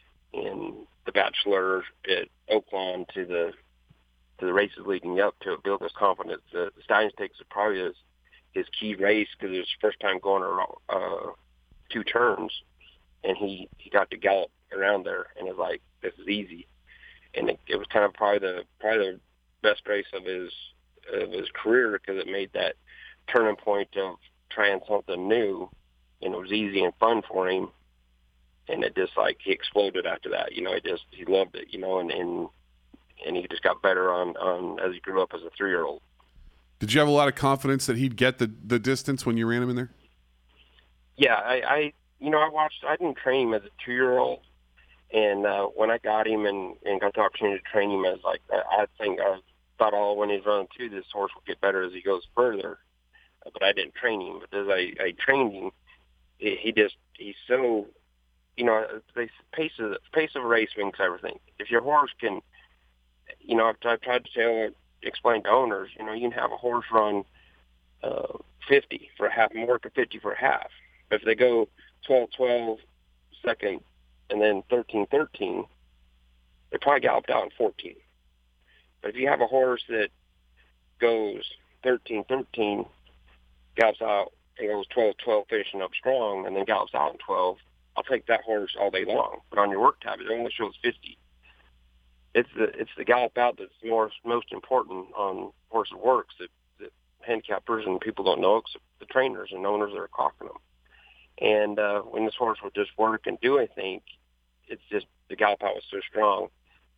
in the Bachelor at Oaklawn to the to the races leading up to it. Built his confidence. The, the Stallion Stakes was probably his his key race because it was his first time going around uh, two turns, and he he got to gallop around there, and it was like, this is easy. And it, it was kind of probably the probably the best race of his of his career because it made that turning point of trying something new, and it was easy and fun for him. And it just like he exploded after that. You know, he just he loved it. You know, and and, and he just got better on, on as he grew up as a three year old. Did you have a lot of confidence that he'd get the the distance when you ran him in there? Yeah, I, I you know I watched. I didn't train him as a two year old. And uh, when I got him and, and got the opportunity to train him, as like I, I think I thought all when he's running two, this horse will get better as he goes further. But I didn't train him. But as I, I trained him, he, he just he's so, you know, the pace of pace of a race makes everything. If your horse can, you know, I've, I've tried to tell, explain to owners, you know, you can have a horse run uh, fifty for a half and work at fifty for a half. But if they go twelve twelve second and then thirteen thirteen, they probably galloped out in fourteen. But if you have a horse that goes thirteen thirteen, gallops out, and goes twelve twelve finishing up strong, and then gallops out in twelve, I'll take that horse all day long. But on your work tab, it only shows fifty. It's the it's the gallop out that's more, most important on horse works that, that handicappers and people don't know, except the trainers and owners that are clocking them. And uh, when this horse would just work and do anything, it's just the gallop out was so strong.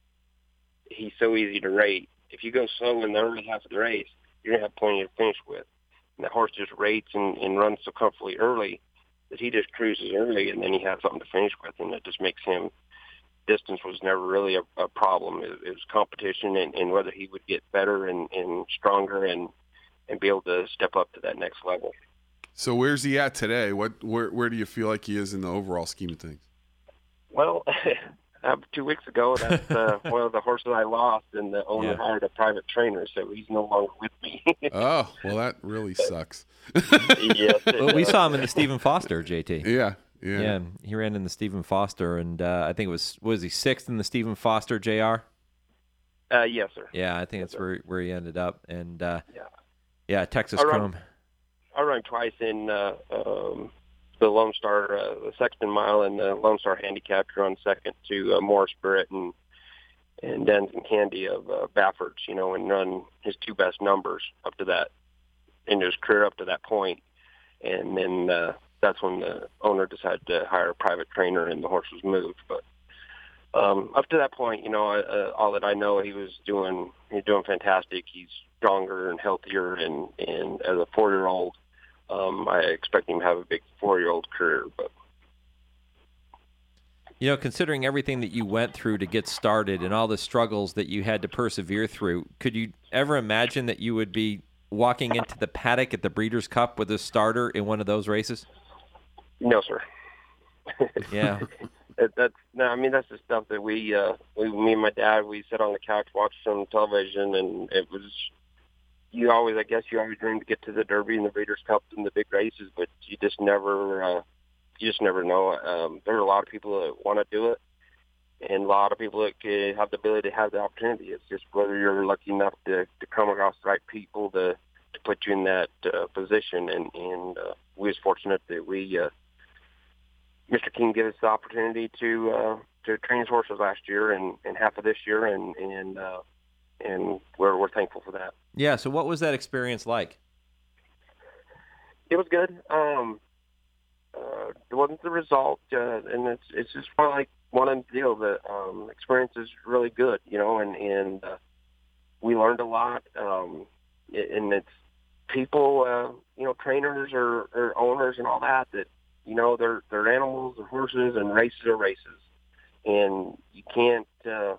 He's so easy to rate. If you go slow in the early half of the race, you're going to have plenty to finish with. And that horse just rates and, and runs so comfortably early that he just cruises early, and then he has something to finish with, and it just makes him, distance was never really a, a problem. It, it was competition and, and whether he would get better and, and stronger and, and be able to step up to that next level. So where's he at today? What where where do you feel like he is in the overall scheme of things? Well, uh, two weeks ago, that's uh, one of the horses I lost, and the owner yeah. hired a private trainer, so he's no longer with me. Oh, well, that really sucks. Yes, well, we saw him in the Stephen Foster, J T. Yeah, yeah. Yeah, he ran in the Stephen Foster, and uh, I think it was, was he sixth in the Stephen Foster, J R? Uh, yes, sir. Yeah, I think yes, that's where where he ended up. And, uh, yeah. yeah, Texas I Chrome. Run, I ran twice in uh, um, the Lone Star, uh, the Sexton Mile, and the Lone Star Handicap to run second to uh, Morris Britt and and Dens and Candy of uh, Baffords, you know, and run his two best numbers up to that, in his career up to that point. And then uh, that's when the owner decided to hire a private trainer and the horse was moved. But um, up to that point, you know, uh, all that I know, he was doing, he's doing fantastic. He's stronger and healthier, and, and as a four-year-old, um, I expect him to have a big four-year-old career. But you know, considering everything that you went through to get started and all the struggles that you had to persevere through, could you ever imagine that you would be walking into the paddock at the Breeders' Cup with a starter in one of those races? No, sir. Yeah. that, that's no. I mean, that's the stuff that we, uh, we, me and my dad, we sit on the couch, watch some television, and it was. You always, I guess, you always dream to get to the Derby and the Breeders' Cup and the big races, but you just never, uh, you just never know. Um, there are a lot of people that want to do it, and a lot of people that can have the ability to have the opportunity. It's just whether you're lucky enough to, to come across the right people to, to put you in that uh, position. And, and uh, we was fortunate that we, uh, Mister King gave us the opportunity to uh, to train his horses last year and, and half of this year, and and uh, and we're we're thankful for that. Yeah. So, what was that experience like? It was good. Um, uh, it wasn't the result, uh, and it's it's just kind of like one of the deal. The um, experience is really good, you know, and and uh, we learned a lot. Um, and it's people, uh, you know, trainers or, or owners and all that. That you know, they're they're animals, they're horses, and races are races, and you can't. Uh,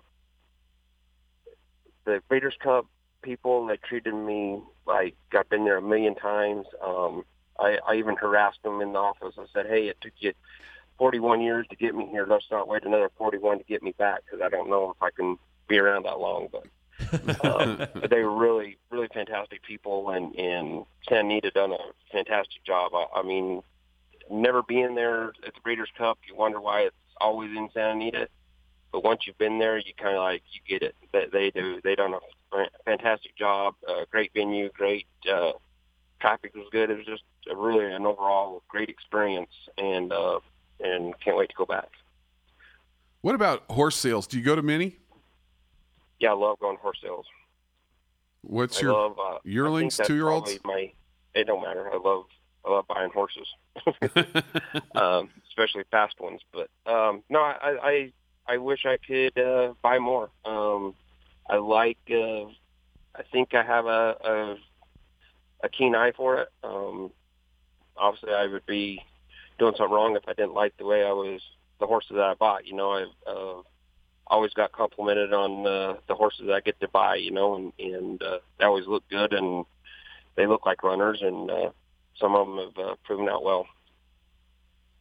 the Breeders' Cup people, they treated me like I've been there a million times. Um, I, I even harassed them in the office. I said, hey, it took you forty-one years to get me here. Let's not wait another forty-one to get me back, because I don't know if I can be around that long. But, um, but they were really, really fantastic people, and, and Santa Anita done a fantastic job. I, I mean, never being there at the Breeders' Cup, you wonder why it's always in Santa Anita. But once you've been there, you kind of like, you get it. They, they do. They done a fantastic job, uh, great venue, great uh, traffic was good. It was just a really an overall great experience, and uh, and can't wait to go back. What about horse sales? Do you go to many? Yeah, I love going to horse sales. What's I your love, uh, yearlings, two-year-olds? My, it don't matter. I love I love buying horses, um, especially fast ones. But um, no, I, I I wish I could uh, buy more. Um, I like. Uh, I think I have a, a a keen eye for it. Um, obviously, I would be doing something wrong if I didn't like the way I was the horses that I bought. You know, I've uh, always got complimented on uh, the horses that I get to buy. You know, and and uh, they always look good, and they look like runners, and uh, some of them have uh, proven out well.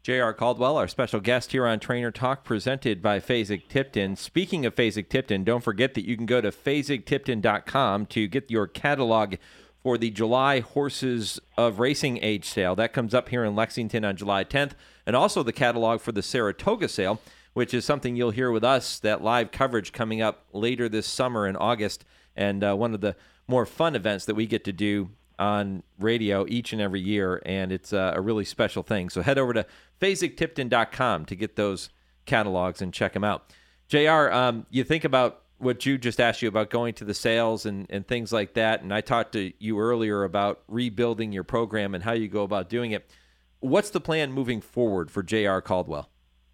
J R. Caldwell, our special guest here on Trainer Talk, presented by Fasig-Tipton. Speaking of Fasig-Tipton, don't forget that you can go to fasig tipton dot com to get your catalog for the July Horses of Racing Age sale. That comes up here in Lexington on July tenth, and also the catalog for the Saratoga sale, which is something you'll hear with us, that live coverage coming up later this summer in August, and uh, one of the more fun events that we get to do on radio each and every year, and it's uh, a really special thing. So head over to fasig tipton dot com to get those catalogs and check them out. J R, um, you think about what Jude just asked you about going to the sales and, and things like that, and I talked to you earlier about rebuilding your program and how you go about doing it. What's the plan moving forward for J R. Caldwell?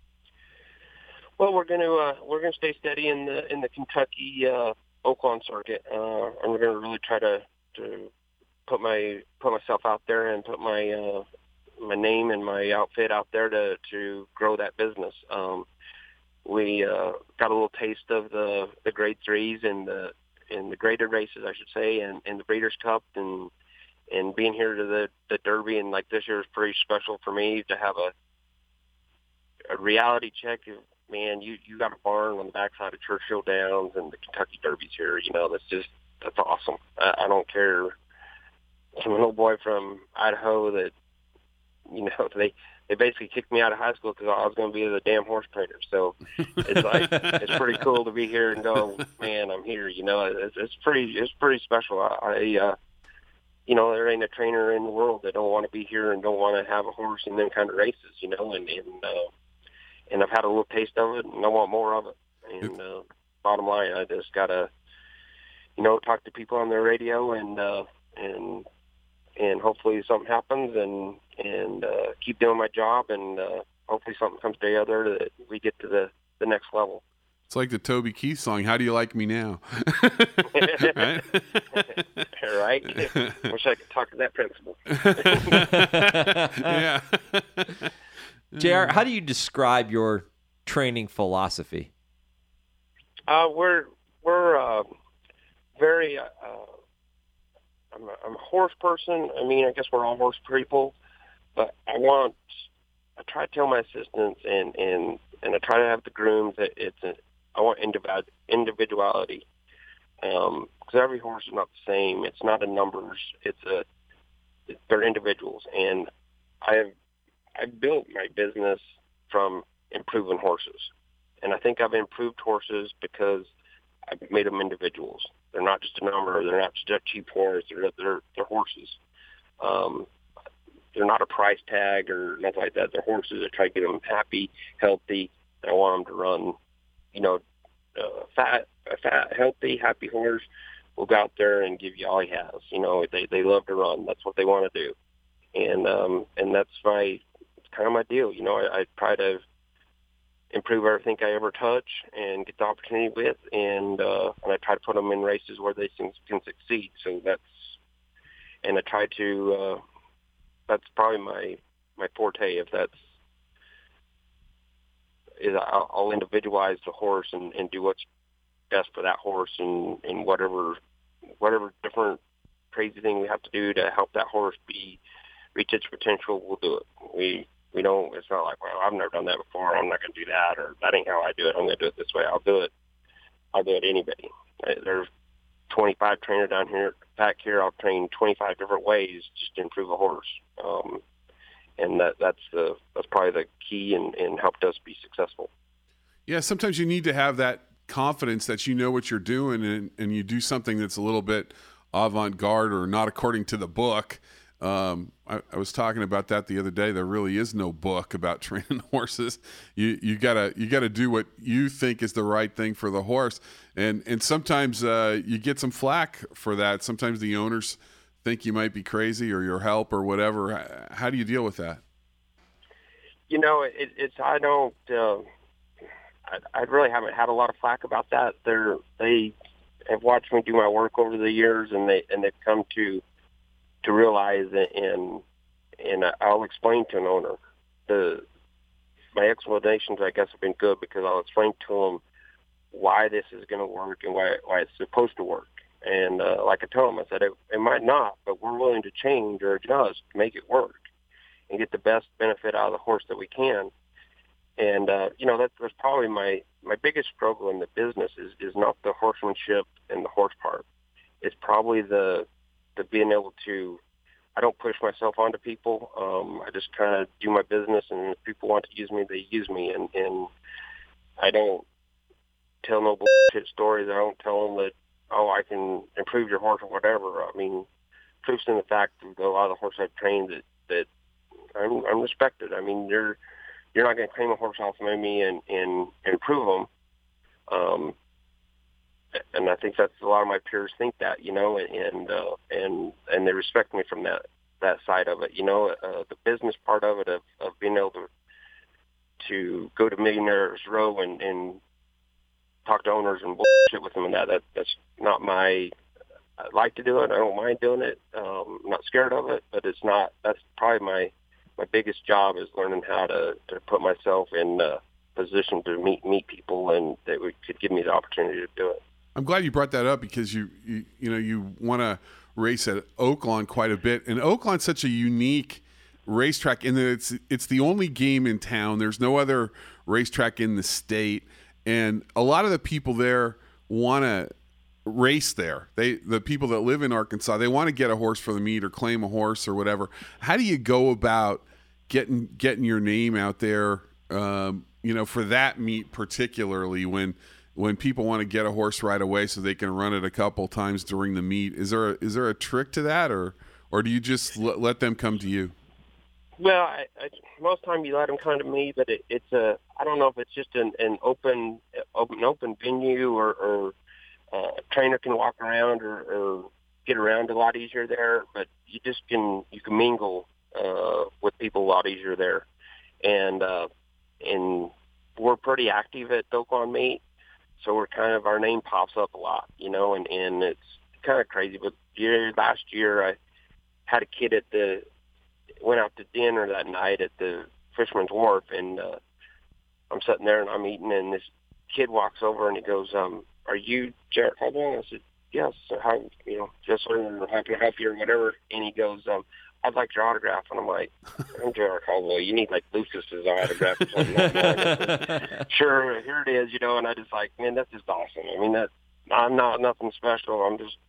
Well, we're going to uh, we're going to stay steady in the in the Kentucky uh, Oaklawn circuit, uh, and we're going to really try to to put my put myself out there and put my uh, my name and my outfit out there to to grow that business. Um, we uh, got a little taste of the, the grade threes and the and the graded races, I should say, and, and the Breeders' Cup, and and being here to the, the Derby, and like this year is pretty special for me to have a a reality check of, man, you you got a barn on the backside of Churchill Downs, and the Kentucky Derby's here. You know, that's just that's awesome. I, I don't care. I'm an old boy from Idaho that, you know, they they basically kicked me out of high school because I was going to be the damn horse trainer. So it's like it's pretty cool to be here and go, man, I'm here. You know, it's, it's pretty it's pretty special. I, I uh, you know, there ain't a trainer in the world that don't want to be here and don't want to have a horse in them kind of races. You know, and and uh, and I've had a little taste of it, and I want more of it. And uh, bottom line, I just gotta, you know, talk to people on the radio and uh, and. And hopefully something happens, and and uh, keep doing my job, and uh, hopefully something comes together that we get to the, the next level. It's like the Toby Keith song, How Do You Like Me Now? Right? Right? Wish I could talk to that principal. Yeah. J R, how do you describe your training philosophy? Uh, we're we're uh, very... Uh, I'm a, I'm a horse person. I mean, I guess we're all horse people, but I want, I try to tell my assistants and, and, and I try to have the grooms that it's a, I want individual, individuality. Um, cause every horse is not the same. It's not a numbers. It's a, it, they're individuals. And I've, I've built my business from improving horses. And I think I've improved horses because I've made them individuals. They're not just a number. They're not just a cheap horse. They're they're, they're horses. Um, they're not a price tag or nothing like that. They're horses. I try to get them happy, healthy. I want them to run, you know, uh, fat, a fat, healthy, happy horse will go out there and give you all he has. You know, they they love to run. That's what they want to do, and um, and that's my it's kind of my deal. You know, I, I try to improve everything I ever touch and get the opportunity with, and uh, and I try to put them in races where they can, can succeed. So that's, and I try to, uh, that's probably my my forte. If that's, is I'll, I'll individualize the horse and, and do what's best for that horse, and, and whatever whatever different crazy thing we have to do to help that horse be reach its potential, we'll do it. We We don't, it's not like, well, I've never done that before. I'm not going to do that, or that ain't how I do it. I'm going to do it this way. I'll do it. I'll do it anybody. There's twenty-five trainers down here, back here. I'll train twenty-five different ways just to improve a horse. Um, and that, that's the, that's probably the key and, and helped us be successful. Yeah. Sometimes you need to have that confidence that you know what you're doing, and, and you do something that's a little bit avant-garde or not according to the book. Um, I, I was talking about that the other day. There really is no book about training horses. You you gotta you gotta do what you think is the right thing for the horse, and and sometimes uh, you get some flack for that. Sometimes the owners think you might be crazy or your help or whatever. How do you deal with that? You know, it, it's I don't. Uh, I, I really haven't had a lot of flack about that. They're they have watched me do my work over the years, and they and they've come to. to realize, and and I'll explain to an owner. The my explanations, I guess, have been good because I'll explain to them why this is going to work and why why it's supposed to work. And uh, like I told them, I said it, it might not, but we're willing to change or adjust to make it work. and get the best benefit out of the horse that we can. And, uh, you know, that's, that's probably my, my biggest struggle in the business is, is not the horsemanship and the horse part. It's probably the, the being able to, I don't push myself onto people. Um, I just kind of do my business, and if people want to use me, they use me. And, and I don't tell no bullshit stories. I don't tell them that, oh, I can improve your horse or whatever. I mean, proof's in the fact that a lot of the horses I've trained that, that I'm, I'm respected. I mean, you're, you're not going to claim a horse off of me and, and, and improve them. Um, and I think that's a lot of my peers think that, you know, and, uh, and, and they respect me from that, that side of it, you know, uh, the business part of it, of, of being able to, to go to Millionaires Row and, and talk to owners and bullshit with them and that, that, that's not my, I like to do it. I don't mind doing it. Um, I'm not scared of it, but it's not, that's probably my, my biggest job is learning how to, to put myself in a position to meet, meet people and that would, could give me the opportunity to do it. I'm glad you brought that up because you, you, you know, you want to race at Oaklawn quite a bit. And Oaklawn's such a unique racetrack in that it's, it's the only game in town. There's no other racetrack in the state. And a lot of the people there want to race there. They, the people that live in Arkansas, they want to get a horse for the meet or claim a horse or whatever. How do you go about getting getting your name out there, um, you know, for that meet particularly when when people want to get a horse right away so they can run it a couple times during the meet? Is there a, is there a trick to that, or or do you just let, let them come to you? Well, I, I, most time you let them come to me, but it, it's a I don't know if it's just an, an open open open venue or, or uh, a trainer can walk around or, or get around a lot easier there, but you just can you can mingle uh, with people a lot easier there, and uh, and we're pretty active at Oaklawn Meet, so we're kind of our name pops up a lot, you know, and, and it's kind of crazy. But year last year I had a kid at the went out to dinner that night at the Fisherman's Wharf, and uh, I'm sitting there and I'm eating, and this kid walks over and he goes, um, "Are you Jarrett Caldwell?" I said, "Yes." So how, you know, just or happy to help you or whatever. And he goes, um, "I'd like your autograph." And I'm like, "I'm Jarrett Caldwell. You need like Lucas's autograph or something." Said, "Sure, here it is," you know. And I just like, man, that's just awesome. I mean, that I'm not nothing special. I'm just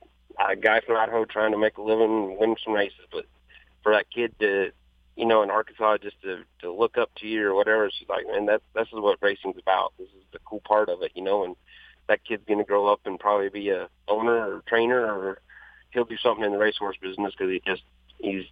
a guy from Idaho trying to make a living and win some races. But for that kid to, you know, in Arkansas, just to, to look up to you or whatever, it's just like, man, that, this is what racing's about. This is the cool part of it, you know, and that kid's going to grow up and probably be a owner or trainer, or he'll do something in the racehorse business because he just, he's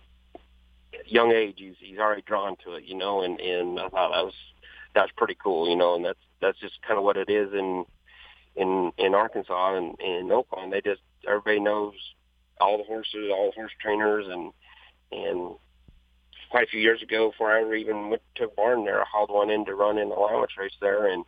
young age, he's, he's already drawn to it, you know, and, and I thought that was, that's pretty cool, you know, and that's, that's just kind of what it is in, in, in Arkansas and in Oaklawn. They just, everybody knows all the horses, all the horse trainers, and, and quite a few years ago, before I ever even went to a barn there, I hauled one in to run in the allowance race there, and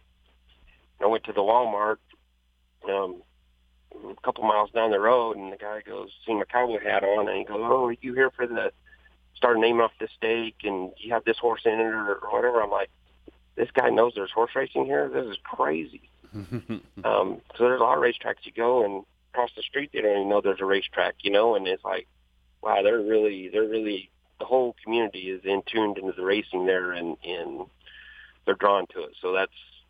I went to the Walmart um, a couple miles down the road, and the guy goes, "See my cowboy hat on," and he goes, "Oh, are you here for the start naming off the stake, and you have this horse in it or, or whatever?" I'm like, this guy knows there's horse racing here? This is crazy. um, so there's a lot of racetracks you go, and across the street they don't even know there's a racetrack, you know, and it's like, wow, they're really, they're really, the whole community is in tuned into the racing there, and, and they're drawn to it. So that's,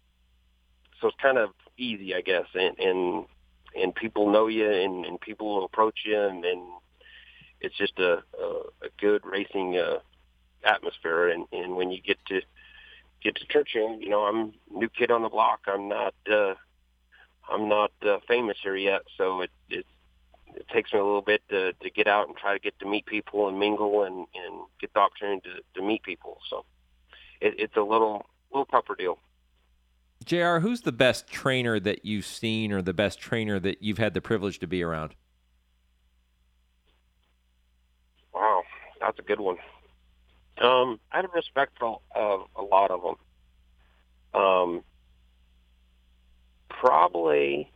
so it's kind of easy, I guess, and and, and people know you, and, and people will approach you, and, and it's just a, a, a good racing uh, atmosphere. And, and when you get to get to Churchill, you know, I'm a new kid on the block. I'm not, uh, I'm not uh, famous here yet, so it, it's, it takes me a little bit to, to get out and try to get to meet people and mingle and, and get the opportunity to, to meet people. So it, it's a little little tougher deal. J R, who's the best trainer that you've seen, or the best trainer that you've had the privilege to be around? Wow, that's a good one. Um, I have respect for uh, a lot of them. Um, probably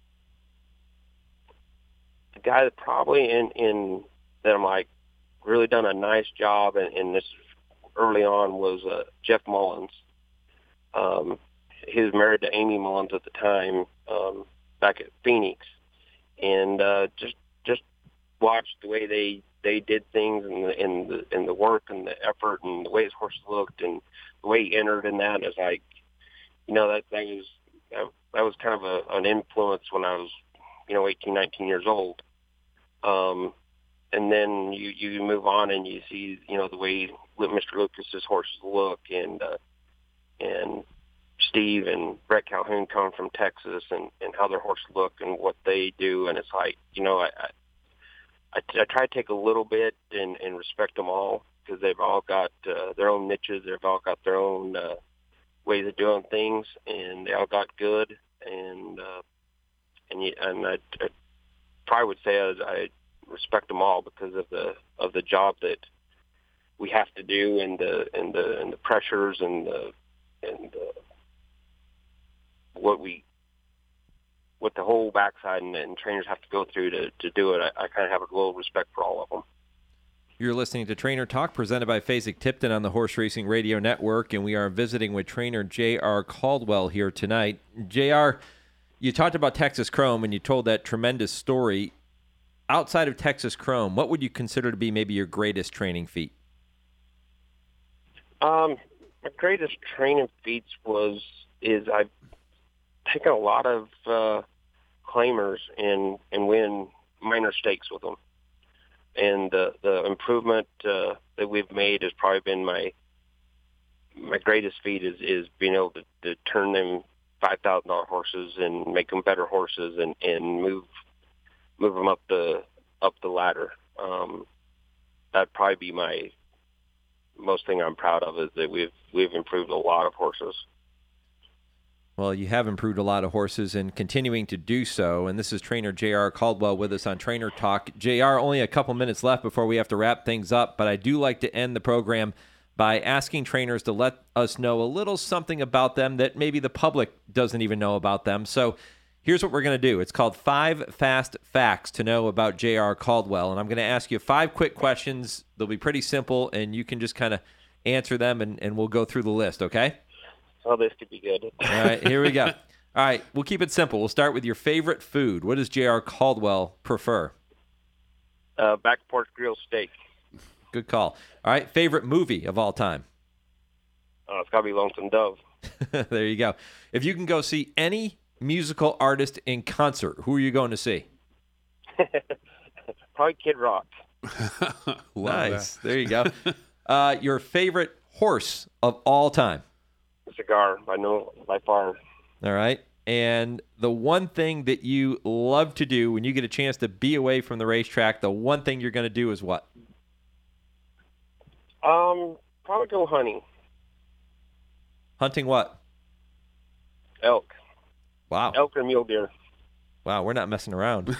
the guy that probably in, in that I'm like really done a nice job, and, and this early on was uh, Jeff Mullins. Um, he was married to Amy Mullins at the time, um, back at Phoenix, and uh, just just watched the way they they did things and the, and the and the work and the effort and the way his horse looked and the way he entered in that. It's like, you know, that that was that, that was kind of a, an influence when I was, you know, eighteen, nineteen years old. Um, and then you, you move on and you see, you know, the way Mister Lucas's horses look, and uh, and Steve and Brett Calhoun come from Texas, and, and how their horses look and what they do. And it's like, you know, I I, I, I try to take a little bit and, and respect them all, because they've all got uh, their own niches. They've all got their own uh, ways of doing things, and they all got good. And uh, and you, and I, I probably would say I, I respect them all because of the of the job that we have to do, and the and the and the pressures and the and the, what we what the whole backside and, and trainers have to go through to, to do it. I, I kind of have a little respect for all of them. You're listening to Trainer Talk, presented by Fasig-Tipton on the Horse Racing Radio Network, and we are visiting with trainer J R Caldwell here tonight. J R, you talked about Texas Chrome, and you told that tremendous story. Outside of Texas Chrome, what would you consider to be maybe your greatest training feat? Um, my greatest training feats was is I've taken a lot of uh, claimers and and win minor stakes with them. And the the improvement uh, that we've made has probably been my my greatest feat is, is being able to, to turn them five thousand dollar horses and make them better horses, and, and move move them up the up the ladder. Um, that'd probably be my most thing I'm proud of, is that we've we've improved a lot of horses. Well, you have improved a lot of horses and continuing to do so. And this is trainer J R Caldwell with us on Trainer Talk. J R, only a couple minutes left before we have to wrap things up, but I do like to end the program by asking trainers to let us know a little something about them that maybe the public doesn't even know about them. So here's what we're going to do. It's called Five Fast Facts to Know About J R Caldwell. And I'm going to ask you five quick questions. They'll be pretty simple, and you can just kind of answer them, and, and we'll go through the list, okay? Oh, this could be good. All right, here we go. All right, we'll keep it simple. We'll start with your favorite food. What does J R Caldwell prefer? Uh, back porch grilled steak. Good call. All right, favorite movie of all time? Uh, it's got to be Lonesome Dove. There you go. If you can go see any musical artist in concert, who are you going to see? Probably Kid Rock. Nice. That. There you go. Uh, your favorite horse of all time? Cigar, by no by far. All right. And the one thing that you love to do when you get a chance to be away from the racetrack, the one thing you're going to do is what? Um, probably go hunting. Hunting what? Elk. Wow. Elk or mule deer. Wow, we're not messing around.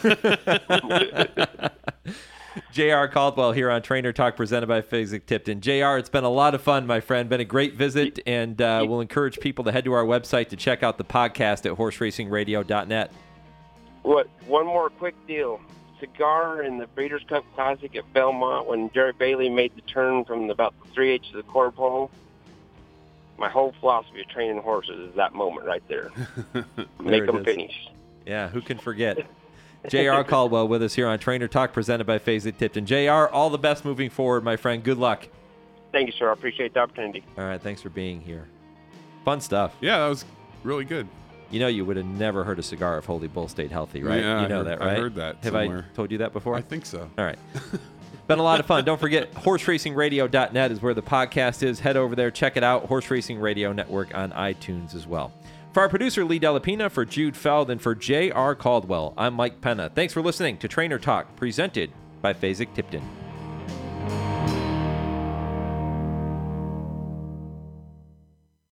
J R Caldwell here on Trainer Talk, presented by Fasig-Tipton. J R, it's been a lot of fun, my friend. Been a great visit, and uh, we'll encourage people to head to our website to check out the podcast at horse racing radio dot net. What? One more quick deal. Cigar in the Breeders' Cup Classic at Belmont, when Jerry Bailey made the turn from about the three eighths of the quarter pole, my whole philosophy of training horses is that moment right there. there Make them is. finish. Yeah, who can forget? J R Caldwell with us here on Trainer Talk, presented by Fasig-Tipton. J R, all the best moving forward, my friend. Good luck. Thank you, sir. I appreciate the opportunity. All right, thanks for being here. Fun stuff. Yeah, that was really good. You know, you would have never heard a cigar if Holy Bull stayed healthy, right? Yeah, you know I heard, that, right? I heard that Have somewhere. I told you that before? I think so. All right. Been a lot of fun. Don't forget, horse racing radio dot net is where the podcast is. Head over there, check it out. Horse Racing Radio Network on iTunes as well. For our producer, Lee Delapina, for Jude Feld, and for J R Caldwell, I'm Mike Penna. Thanks for listening to Trainer Talk, presented by Fasig-Tipton.